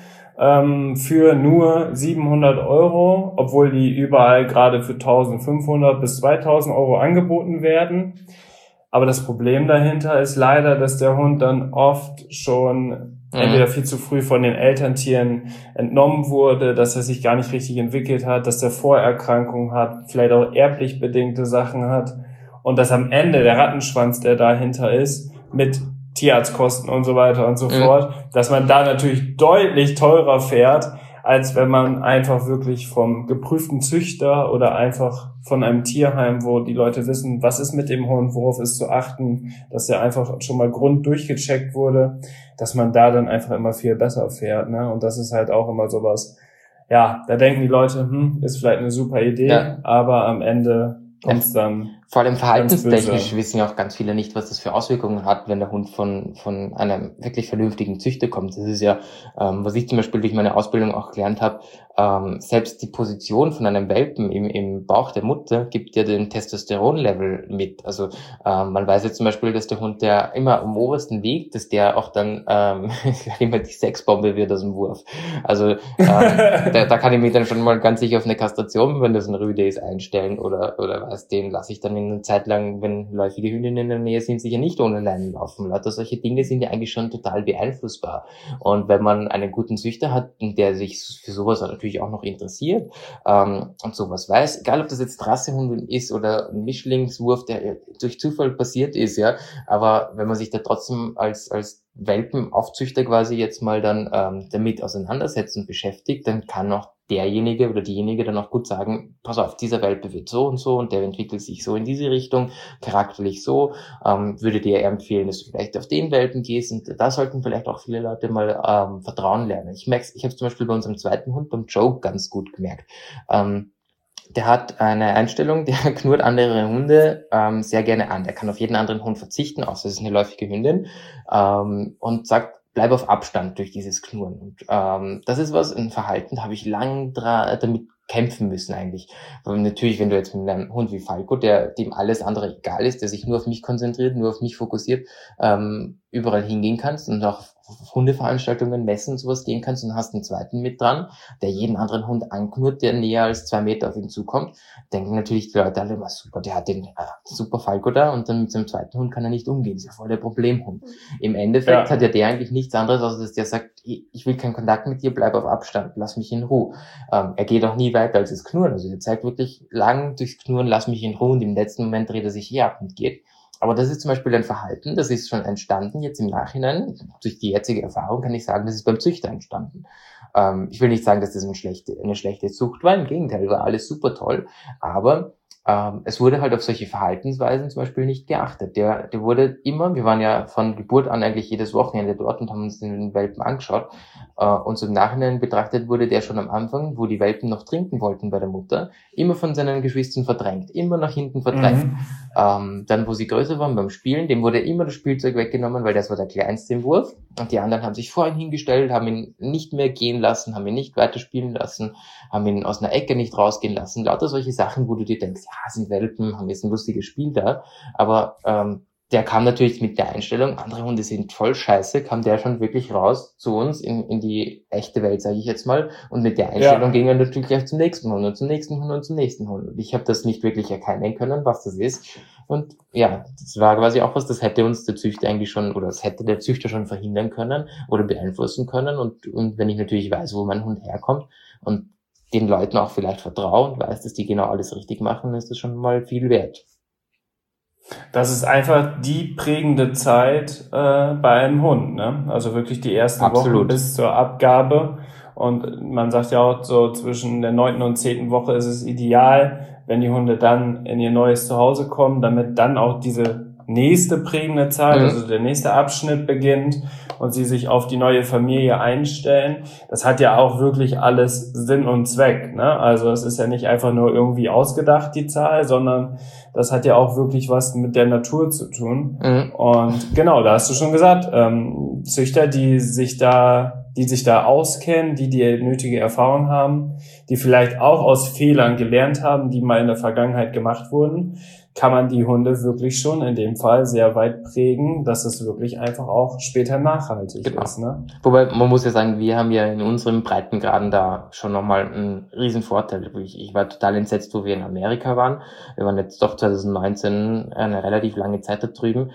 S1: für nur 700 €, obwohl die überall gerade für 1.500 bis 2.000 € angeboten werden. Aber das Problem dahinter ist leider, dass der Hund dann oft schon entweder viel zu früh von den Elterntieren entnommen wurde, dass er sich gar nicht richtig entwickelt hat, dass er Vorerkrankungen hat, vielleicht auch erblich bedingte Sachen hat, und dass am Ende der Rattenschwanz, der dahinter ist, mit Tierarztkosten und so weiter und so fort, dass man da natürlich deutlich teurer fährt, als wenn man einfach wirklich vom geprüften Züchter oder einfach von einem Tierheim, wo die Leute wissen, was ist mit dem Hund, worauf ist zu achten, dass der einfach schon mal durchgecheckt wurde, dass man da dann einfach immer viel besser fährt, ne? Und das ist halt auch immer sowas, ja, da denken die Leute, ist vielleicht eine super Idee, aber am Ende kommt's dann.
S2: Vor allem verhaltenstechnisch wissen ja auch ganz viele nicht, was das für Auswirkungen hat, wenn der Hund von einem wirklich vernünftigen Züchter kommt. Das ist ja, was ich zum Beispiel durch meine Ausbildung auch gelernt habe, selbst die Position von einem Welpen im Bauch der Mutter gibt ja den Testosteronlevel mit. Also man weiß jetzt zum Beispiel, dass der Hund, der immer am obersten liegt, dass der auch dann immer die Sexbombe wird aus dem Wurf. Also da kann ich mich dann schon mal ganz sicher auf eine Kastration, wenn das ein Rüde ist, einstellen, oder was, den lasse ich dann eine Zeit lang, wenn läufige Hündinnen in der Nähe sind, sicher nicht ohne Leinen laufen. Lauter solche Dinge sind ja eigentlich schon total beeinflussbar. Und wenn man einen guten Züchter hat, der sich für sowas natürlich auch noch interessiert und sowas weiß, egal ob das jetzt Rassehund ist oder ein Mischlingswurf, der durch Zufall passiert ist, ja, aber wenn man sich da trotzdem als Welpenaufzüchter quasi jetzt mal dann damit auseinandersetzt und beschäftigt, dann kann auch derjenige oder diejenige dann auch gut sagen, pass auf, dieser Welpe wird so und der entwickelt sich so in diese Richtung, charakterlich so, würde dir eher empfehlen, dass du vielleicht auf den Welpen gehst, und da sollten vielleicht auch viele Leute mal Vertrauen lernen. Ich habe es zum Beispiel bei unserem zweiten Hund, beim Joe, ganz gut gemerkt. Der hat eine Einstellung, der knurrt andere Hunde sehr gerne an. Der kann auf jeden anderen Hund verzichten, außer es ist eine läufige Hündin, und sagt, bleib auf Abstand durch dieses Knurren. Und das ist ein Verhalten, da habe ich lang damit kämpfen müssen eigentlich. Aber natürlich, wenn du jetzt mit einem Hund wie Falco, dem alles andere egal ist, der sich nur auf mich konzentriert, nur auf mich fokussiert, überall hingehen kannst und auch auf Hundeveranstaltungen, Messen und sowas gehen kannst, und hast einen zweiten mit dran, der jeden anderen Hund anknurrt, der näher als 2 Meter auf ihn zukommt, denken natürlich die Leute alle immer, super, der hat den super Falco da, und dann mit seinem zweiten Hund kann er nicht umgehen, ist ja voll der Problemhund. Im Endeffekt hat ja der eigentlich nichts anderes, als dass der sagt, ich will keinen Kontakt mit dir, bleib auf Abstand, lass mich in Ruhe. Er geht auch nie weiter als das Knurren, also er zeigt wirklich lang durchs Knurren, lass mich in Ruhe, und im letzten Moment dreht er sich hier ab und geht. Aber das ist zum Beispiel ein Verhalten, das ist schon entstanden jetzt im Nachhinein. Durch die jetzige Erfahrung kann ich sagen, das ist beim Züchter entstanden. Ich will nicht sagen, dass das eine schlechte Zucht war, im Gegenteil, war alles super toll. Aber es wurde halt auf solche Verhaltensweisen zum Beispiel nicht geachtet. Der wurde immer, wir waren ja von Geburt an eigentlich jedes Wochenende dort und haben uns den Welpen angeschaut. Und so im Nachhinein betrachtet wurde der schon am Anfang, wo die Welpen noch trinken wollten bei der Mutter, immer von seinen Geschwistern verdrängt, immer nach hinten verdrängt. Dann, wo sie größer waren beim Spielen, dem wurde immer das Spielzeug weggenommen, weil das war der kleinste im Wurf. Und die anderen haben sich vor ihn hingestellt, haben ihn nicht mehr gehen lassen, haben ihn nicht weiterspielen lassen, haben ihn aus einer Ecke nicht rausgehen lassen. Lauter solche Sachen, wo du dir denkst, ja, sind Welpen, haben jetzt ein lustiges Spiel da. Aber der kam natürlich mit der Einstellung, andere Hunde sind voll scheiße, kam der schon wirklich raus zu uns in die echte Welt, sage ich jetzt mal. Und mit der Einstellung ging er natürlich gleich zum nächsten Hund und zum nächsten Hund und zum nächsten Hund. Und ich habe das nicht wirklich erkennen können, was das ist. Und ja, das war quasi auch was, das hätte uns der Züchter eigentlich schon, oder das hätte der Züchter schon verhindern können oder beeinflussen können. Und wenn ich natürlich weiß, wo mein Hund herkommt und den Leuten auch vielleicht vertraue und weiß, dass die genau alles richtig machen, ist das schon mal viel wert.
S1: Das ist einfach die prägende Zeit bei einem Hund, ne? Also wirklich die ersten Wochen bis zur Abgabe. Und man sagt ja auch so, zwischen der 9. und 10. Woche ist es ideal, wenn die Hunde dann in ihr neues Zuhause kommen, damit dann auch diese nächste prägende Zeit, also der nächste Abschnitt beginnt und sie sich auf die neue Familie einstellen. Das hat ja auch wirklich alles Sinn und Zweck, ne? Also es ist ja nicht einfach nur irgendwie ausgedacht, die Zahl, sondern das hat ja auch wirklich was mit der Natur zu tun. Und genau, da hast du schon gesagt, Züchter, die sich da auskennen, die nötige Erfahrung haben, die vielleicht auch aus Fehlern gelernt haben, die mal in der Vergangenheit gemacht wurden, kann man die Hunde wirklich schon in dem Fall sehr weit prägen, dass es wirklich einfach auch später nachhaltig ist. Ne?
S2: Wobei, man muss ja sagen, wir haben ja in unserem Breitengraden da schon nochmal einen riesen Vorteil. Ich war total entsetzt, wo wir in Amerika waren. Wir waren jetzt doch 2019 eine relativ lange Zeit da drüben,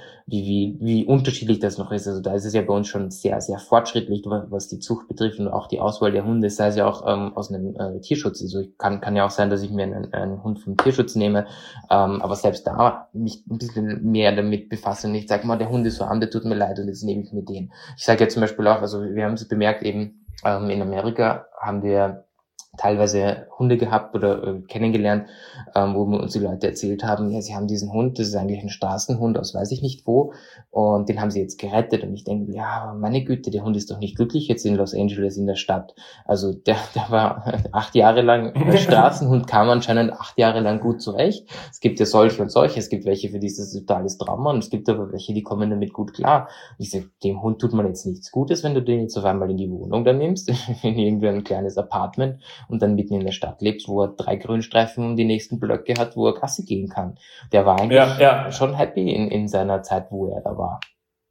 S2: wie unterschiedlich das noch ist. Also da ist es ja bei uns schon sehr, sehr fortschrittlich, was die Zucht betrifft und auch die Auswahl der Hunde, sei es ja auch aus einem Tierschutz. Also kann ja auch sein, dass ich mir einen Hund vom Tierschutz nehme, aber selbst da mich ein bisschen mehr damit befasse und ich sage mal, der Hund ist so arm, der tut mir leid und jetzt nehme ich mir den. Ich sage ja zum Beispiel auch, also wir haben es bemerkt eben, in Amerika haben wir teilweise Hunde gehabt oder kennengelernt, wo uns die Leute erzählt haben, ja, sie haben diesen Hund, das ist eigentlich ein Straßenhund aus weiß ich nicht wo und den haben sie jetzt gerettet und ich denke, ja, meine Güte, der Hund ist doch nicht glücklich jetzt in Los Angeles in der Stadt. Also der war 8 Jahre lang Straßenhund, kam anscheinend 8 Jahre lang gut zurecht. Es gibt ja solche und solche, es gibt welche, für die ist das totales Trauma und es gibt aber welche, die kommen damit gut klar. Ich sage, dem Hund tut man jetzt nichts Gutes, wenn du den jetzt auf einmal in die Wohnung dann nimmst, in irgendwie ein kleines Apartment und dann mitten in der Stadt lebt, wo er 3 Grünstreifen um die nächsten Blöcke hat, wo er Gassi gehen kann. Der war eigentlich schon happy in seiner Zeit, wo er da war.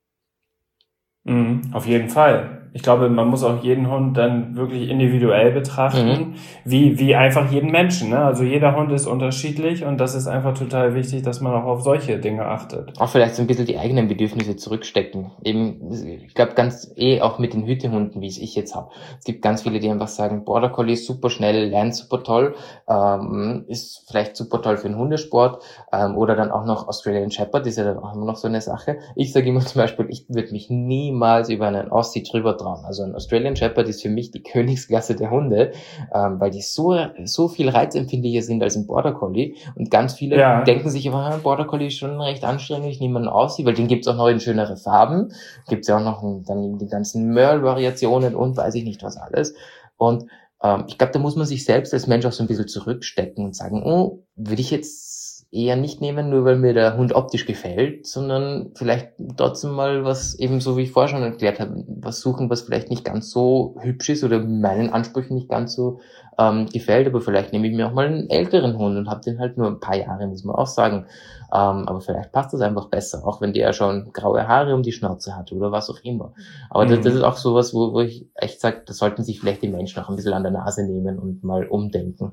S1: Auf jeden Fall. Ich glaube, man muss auch jeden Hund dann wirklich individuell betrachten, wie einfach jeden Menschen, ne? Also jeder Hund ist unterschiedlich und das ist einfach total wichtig, dass man auch auf solche Dinge achtet.
S2: Auch vielleicht so ein bisschen die eigenen Bedürfnisse zurückstecken. Eben, ich glaube ganz auch mit den Hütehunden, wie ich jetzt habe. Es gibt ganz viele, die einfach sagen, Border Collie ist super schnell, lernt super toll, ist vielleicht super toll für den Hundesport, oder dann auch noch Australian Shepherd, ist ja dann auch immer noch so eine Sache. Ich sage immer zum Beispiel, ich würde mich niemals über einen Aussie drüber trauen. Also ein Australian Shepherd ist für mich die Königsklasse der Hunde, weil die so viel reizempfindlicher sind als ein Border Collie. Und ganz viele denken sich, aber ein Border Collie ist schon recht anstrengend, ich nehme einen Aussie, weil den gibt's auch noch in schönere Farben. Gibt's ja auch noch dann die ganzen Merle-Variationen und weiß ich nicht was alles. Und ich glaube, da muss man sich selbst als Mensch auch so ein bisschen zurückstecken und sagen, würde ich jetzt eher nicht nehmen, nur weil mir der Hund optisch gefällt, sondern vielleicht trotzdem mal was, eben so wie ich vorher schon erklärt habe, was suchen, was vielleicht nicht ganz so hübsch ist oder meinen Ansprüchen nicht ganz so gefällt, aber vielleicht nehme ich mir auch mal einen älteren Hund und habe den halt nur ein paar Jahre, muss man auch sagen. Aber vielleicht passt das einfach besser, auch wenn der schon graue Haare um die Schnauze hat oder was auch immer. Aber das ist auch sowas, wo ich echt sage, da sollten sich vielleicht die Menschen auch ein bisschen an der Nase nehmen und mal umdenken.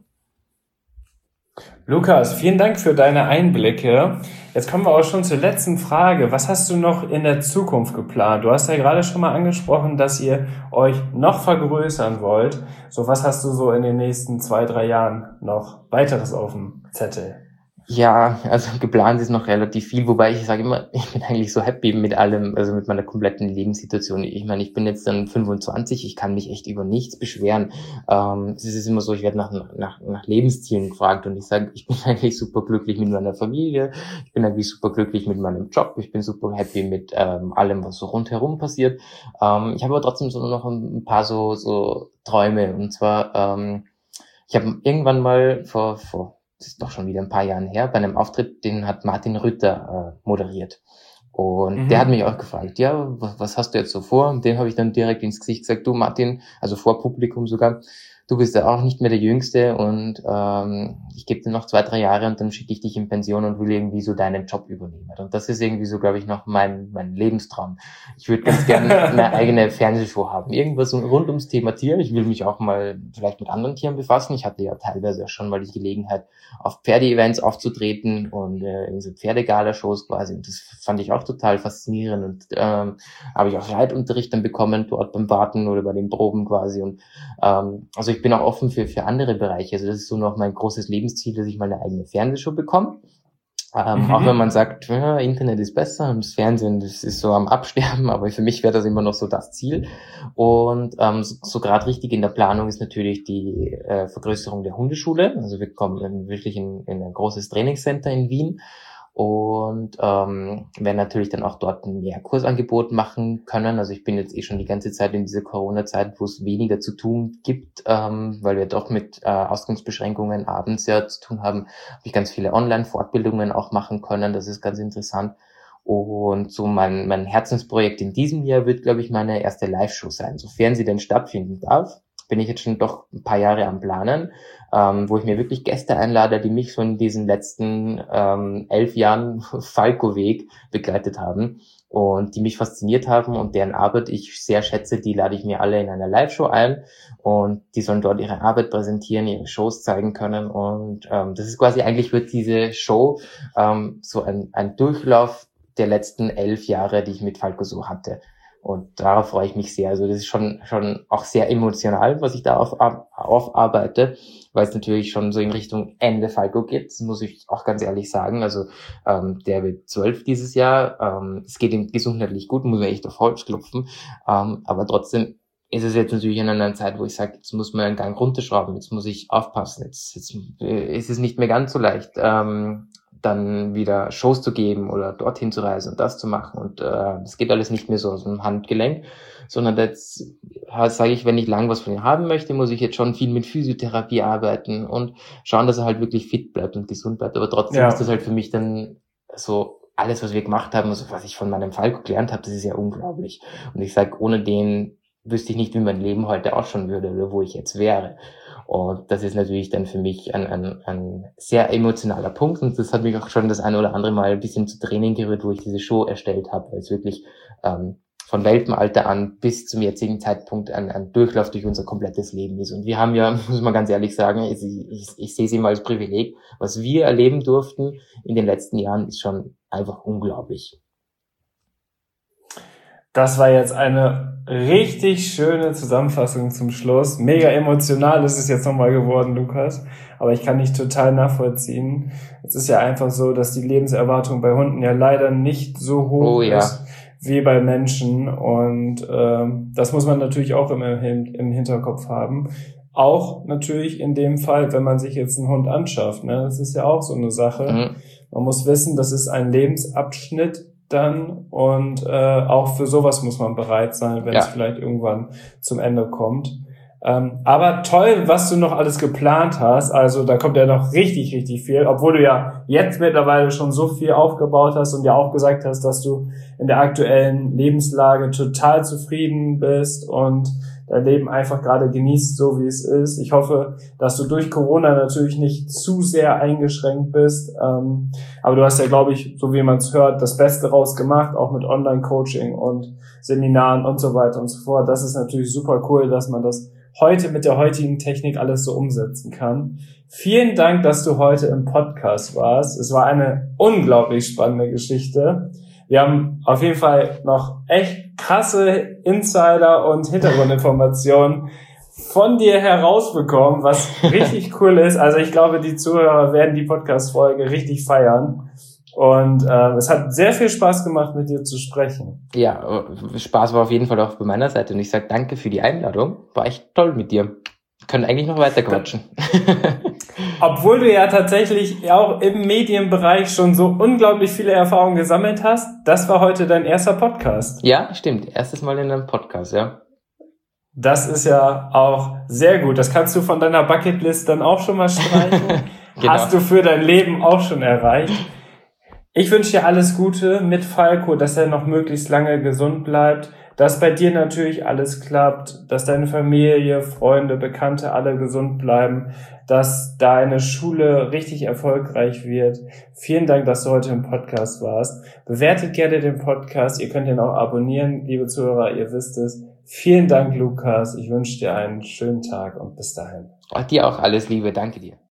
S1: Lukas, vielen Dank für deine Einblicke. Jetzt kommen wir auch schon zur letzten Frage. Was hast du noch in der Zukunft geplant? Du hast ja gerade schon mal angesprochen, dass ihr euch noch vergrößern wollt. So, was hast du so in den nächsten 2-3 Jahren noch weiteres auf dem Zettel?
S2: Ja, also geplant ist noch relativ viel, wobei ich sage immer, ich bin eigentlich so happy mit allem, also mit meiner kompletten Lebenssituation. Ich meine, ich bin jetzt dann 25, ich kann mich echt über nichts beschweren. Es ist immer so, ich werde nach Lebenszielen gefragt und ich sage, ich bin eigentlich super glücklich mit meiner Familie, ich bin eigentlich super glücklich mit meinem Job, ich bin super happy mit allem, was so rundherum passiert. Ich habe aber trotzdem so noch ein paar so Träume, und zwar, ich habe irgendwann mal das ist doch schon wieder ein paar Jahren her, bei einem Auftritt, den hat Martin Rütter moderiert. Und der hat mich auch gefragt, ja, was hast du jetzt so vor? Und dem habe ich dann direkt ins Gesicht gesagt, du Martin, also vor Publikum sogar, du bist ja auch nicht mehr der Jüngste und ich gebe dir noch 2-3 Jahre und dann schicke ich dich in Pension und will irgendwie so deinen Job übernehmen. Und das ist irgendwie so, glaube ich, noch mein Lebenstraum. Ich würde ganz gerne eine eigene Fernsehshow haben. Irgendwas rund ums Thema Tier. Ich will mich auch mal vielleicht mit anderen Tieren befassen. Ich hatte ja teilweise schon mal die Gelegenheit, auf Pferdeevents aufzutreten und in so Pferdegala-Shows quasi. Und das fand ich auch total faszinierend. Und habe ich auch Reitunterricht dann bekommen, dort beim Warten oder bei den Proben quasi. Und also ich bin auch offen für andere Bereiche. Also das ist so noch mein großes Lebensziel, dass ich mal eine eigene Fernsehshow bekomme. Auch wenn man sagt, ja, Internet ist besser und das Fernsehen, das ist so am Absterben, aber für mich wäre das immer noch so das Ziel. Und so gerade richtig in der Planung ist natürlich die Vergrößerung der Hundeschule. Also wir kommen wirklich in ein großes Trainingscenter in Wien und werden natürlich dann auch dort ein Kursangebot machen können. Also ich bin jetzt schon die ganze Zeit in dieser Corona-Zeit, wo es weniger zu tun gibt, weil wir doch mit Ausgangsbeschränkungen abends ja zu tun haben, habe ich ganz viele Online-Fortbildungen auch machen können. Das ist ganz interessant. Und so mein Herzensprojekt in diesem Jahr wird, glaube ich, meine erste Live-Show sein, sofern sie denn stattfinden darf. Bin ich jetzt schon doch ein paar Jahre am Planen, wo ich mir wirklich Gäste einlade, die mich so in diesen letzten 11 Jahren Falco-Weg begleitet haben und die mich fasziniert haben und deren Arbeit ich sehr schätze, die lade ich mir alle in einer Live-Show ein und die sollen dort ihre Arbeit präsentieren, ihre Shows zeigen können und das ist quasi, eigentlich wird diese Show so ein Durchlauf der letzten 11 Jahre, die ich mit Falco so hatte. Und darauf freue ich mich sehr. Also das ist schon auch sehr emotional, was ich da aufarbeite, weil es natürlich schon so in Richtung Ende Falco geht. Das muss ich auch ganz ehrlich sagen. Also der wird 12 dieses Jahr. Es geht ihm gesundheitlich gut, muss man echt auf Holz klopfen. Aber trotzdem ist es jetzt natürlich in einer Zeit, wo ich sage, jetzt muss man einen Gang runterschrauben, jetzt muss ich aufpassen. Jetzt ist es nicht mehr ganz so leicht, dann wieder Shows zu geben oder dorthin zu reisen und das zu machen. Und das geht alles nicht mehr so aus dem Handgelenk, sondern jetzt sage ich, wenn ich lang was von ihm haben möchte, muss ich jetzt schon viel mit Physiotherapie arbeiten und schauen, dass er halt wirklich fit bleibt und gesund bleibt. Aber trotzdem ist das halt für mich dann so, alles, was wir gemacht haben, also was ich von meinem Falco gelernt habe, das ist ja unglaublich. Und ich sage, ohne den wüsste ich nicht, wie mein Leben heute ausschauen würde oder wo ich jetzt wäre. Und das ist natürlich dann für mich ein sehr emotionaler Punkt. Und das hat mich auch schon das eine oder andere Mal ein bisschen zu Tränen gerührt, wo ich diese Show erstellt habe, weil es wirklich von Welpenalter an bis zum jetzigen Zeitpunkt ein Durchlauf durch unser komplettes Leben ist. Und wir haben ja, muss man ganz ehrlich sagen, ich sehe es immer als Privileg, was wir erleben durften in den letzten Jahren, ist schon einfach unglaublich.
S1: Das war jetzt eine richtig schöne Zusammenfassung zum Schluss. Mega emotional ist es jetzt nochmal geworden, Lukas. Aber ich kann dich total nachvollziehen. Es ist ja einfach so, dass die Lebenserwartung bei Hunden ja leider nicht so hoch ist wie bei Menschen. Und das muss man natürlich auch immer im Hinterkopf haben. Auch natürlich in dem Fall, wenn man sich jetzt einen Hund anschafft. Ne? Das ist ja auch so eine Sache. Man muss wissen, das ist ein Lebensabschnitt dann und auch für sowas muss man bereit sein, wenn es vielleicht irgendwann zum Ende kommt. Aber toll, was du noch alles geplant hast. Also da kommt ja noch richtig, richtig viel, obwohl du ja jetzt mittlerweile schon so viel aufgebaut hast und ja auch gesagt hast, dass du in der aktuellen Lebenslage total zufrieden bist und dein Leben einfach gerade genießt, so wie es ist. Ich hoffe, dass du durch Corona natürlich nicht zu sehr eingeschränkt bist. Aber du hast ja, glaube ich, so wie man es hört, das Beste rausgemacht, auch mit Online-Coaching und Seminaren und so weiter und so fort. Das ist natürlich super cool, dass man das heute mit der heutigen Technik alles so umsetzen kann. Vielen Dank, dass du heute im Podcast warst. Es war eine unglaublich spannende Geschichte. Wir haben auf jeden Fall noch echt krasse Insider- und Hintergrundinformationen von dir herausbekommen, was richtig cool ist. Also ich glaube, die Zuhörer werden die Podcast-Folge richtig feiern. Und es hat sehr viel Spaß gemacht, mit dir zu sprechen.
S2: Ja, Spaß war auf jeden Fall auch bei meiner Seite. Und ich sage danke für die Einladung. War echt toll mit dir. Können eigentlich noch weiter quatschen.
S1: Obwohl du ja tatsächlich auch im Medienbereich schon so unglaublich viele Erfahrungen gesammelt hast, das war heute dein erster Podcast.
S2: Ja, stimmt. Erstes Mal in einem Podcast, ja.
S1: Das ist ja auch sehr gut. Das kannst du von deiner Bucketlist dann auch schon mal streichen. Genau. Hast du für dein Leben auch schon erreicht. Ich wünsche dir alles Gute mit Falco, dass er noch möglichst lange gesund bleibt, dass bei dir natürlich alles klappt, dass deine Familie, Freunde, Bekannte alle gesund bleiben, dass deine Schule richtig erfolgreich wird. Vielen Dank, dass du heute im Podcast warst. Bewertet gerne den Podcast. Ihr könnt ihn auch abonnieren, liebe Zuhörer, ihr wisst es. Vielen Dank, Lukas. Ich wünsche dir einen schönen Tag und bis dahin.
S2: Dir auch alles Liebe. Danke dir.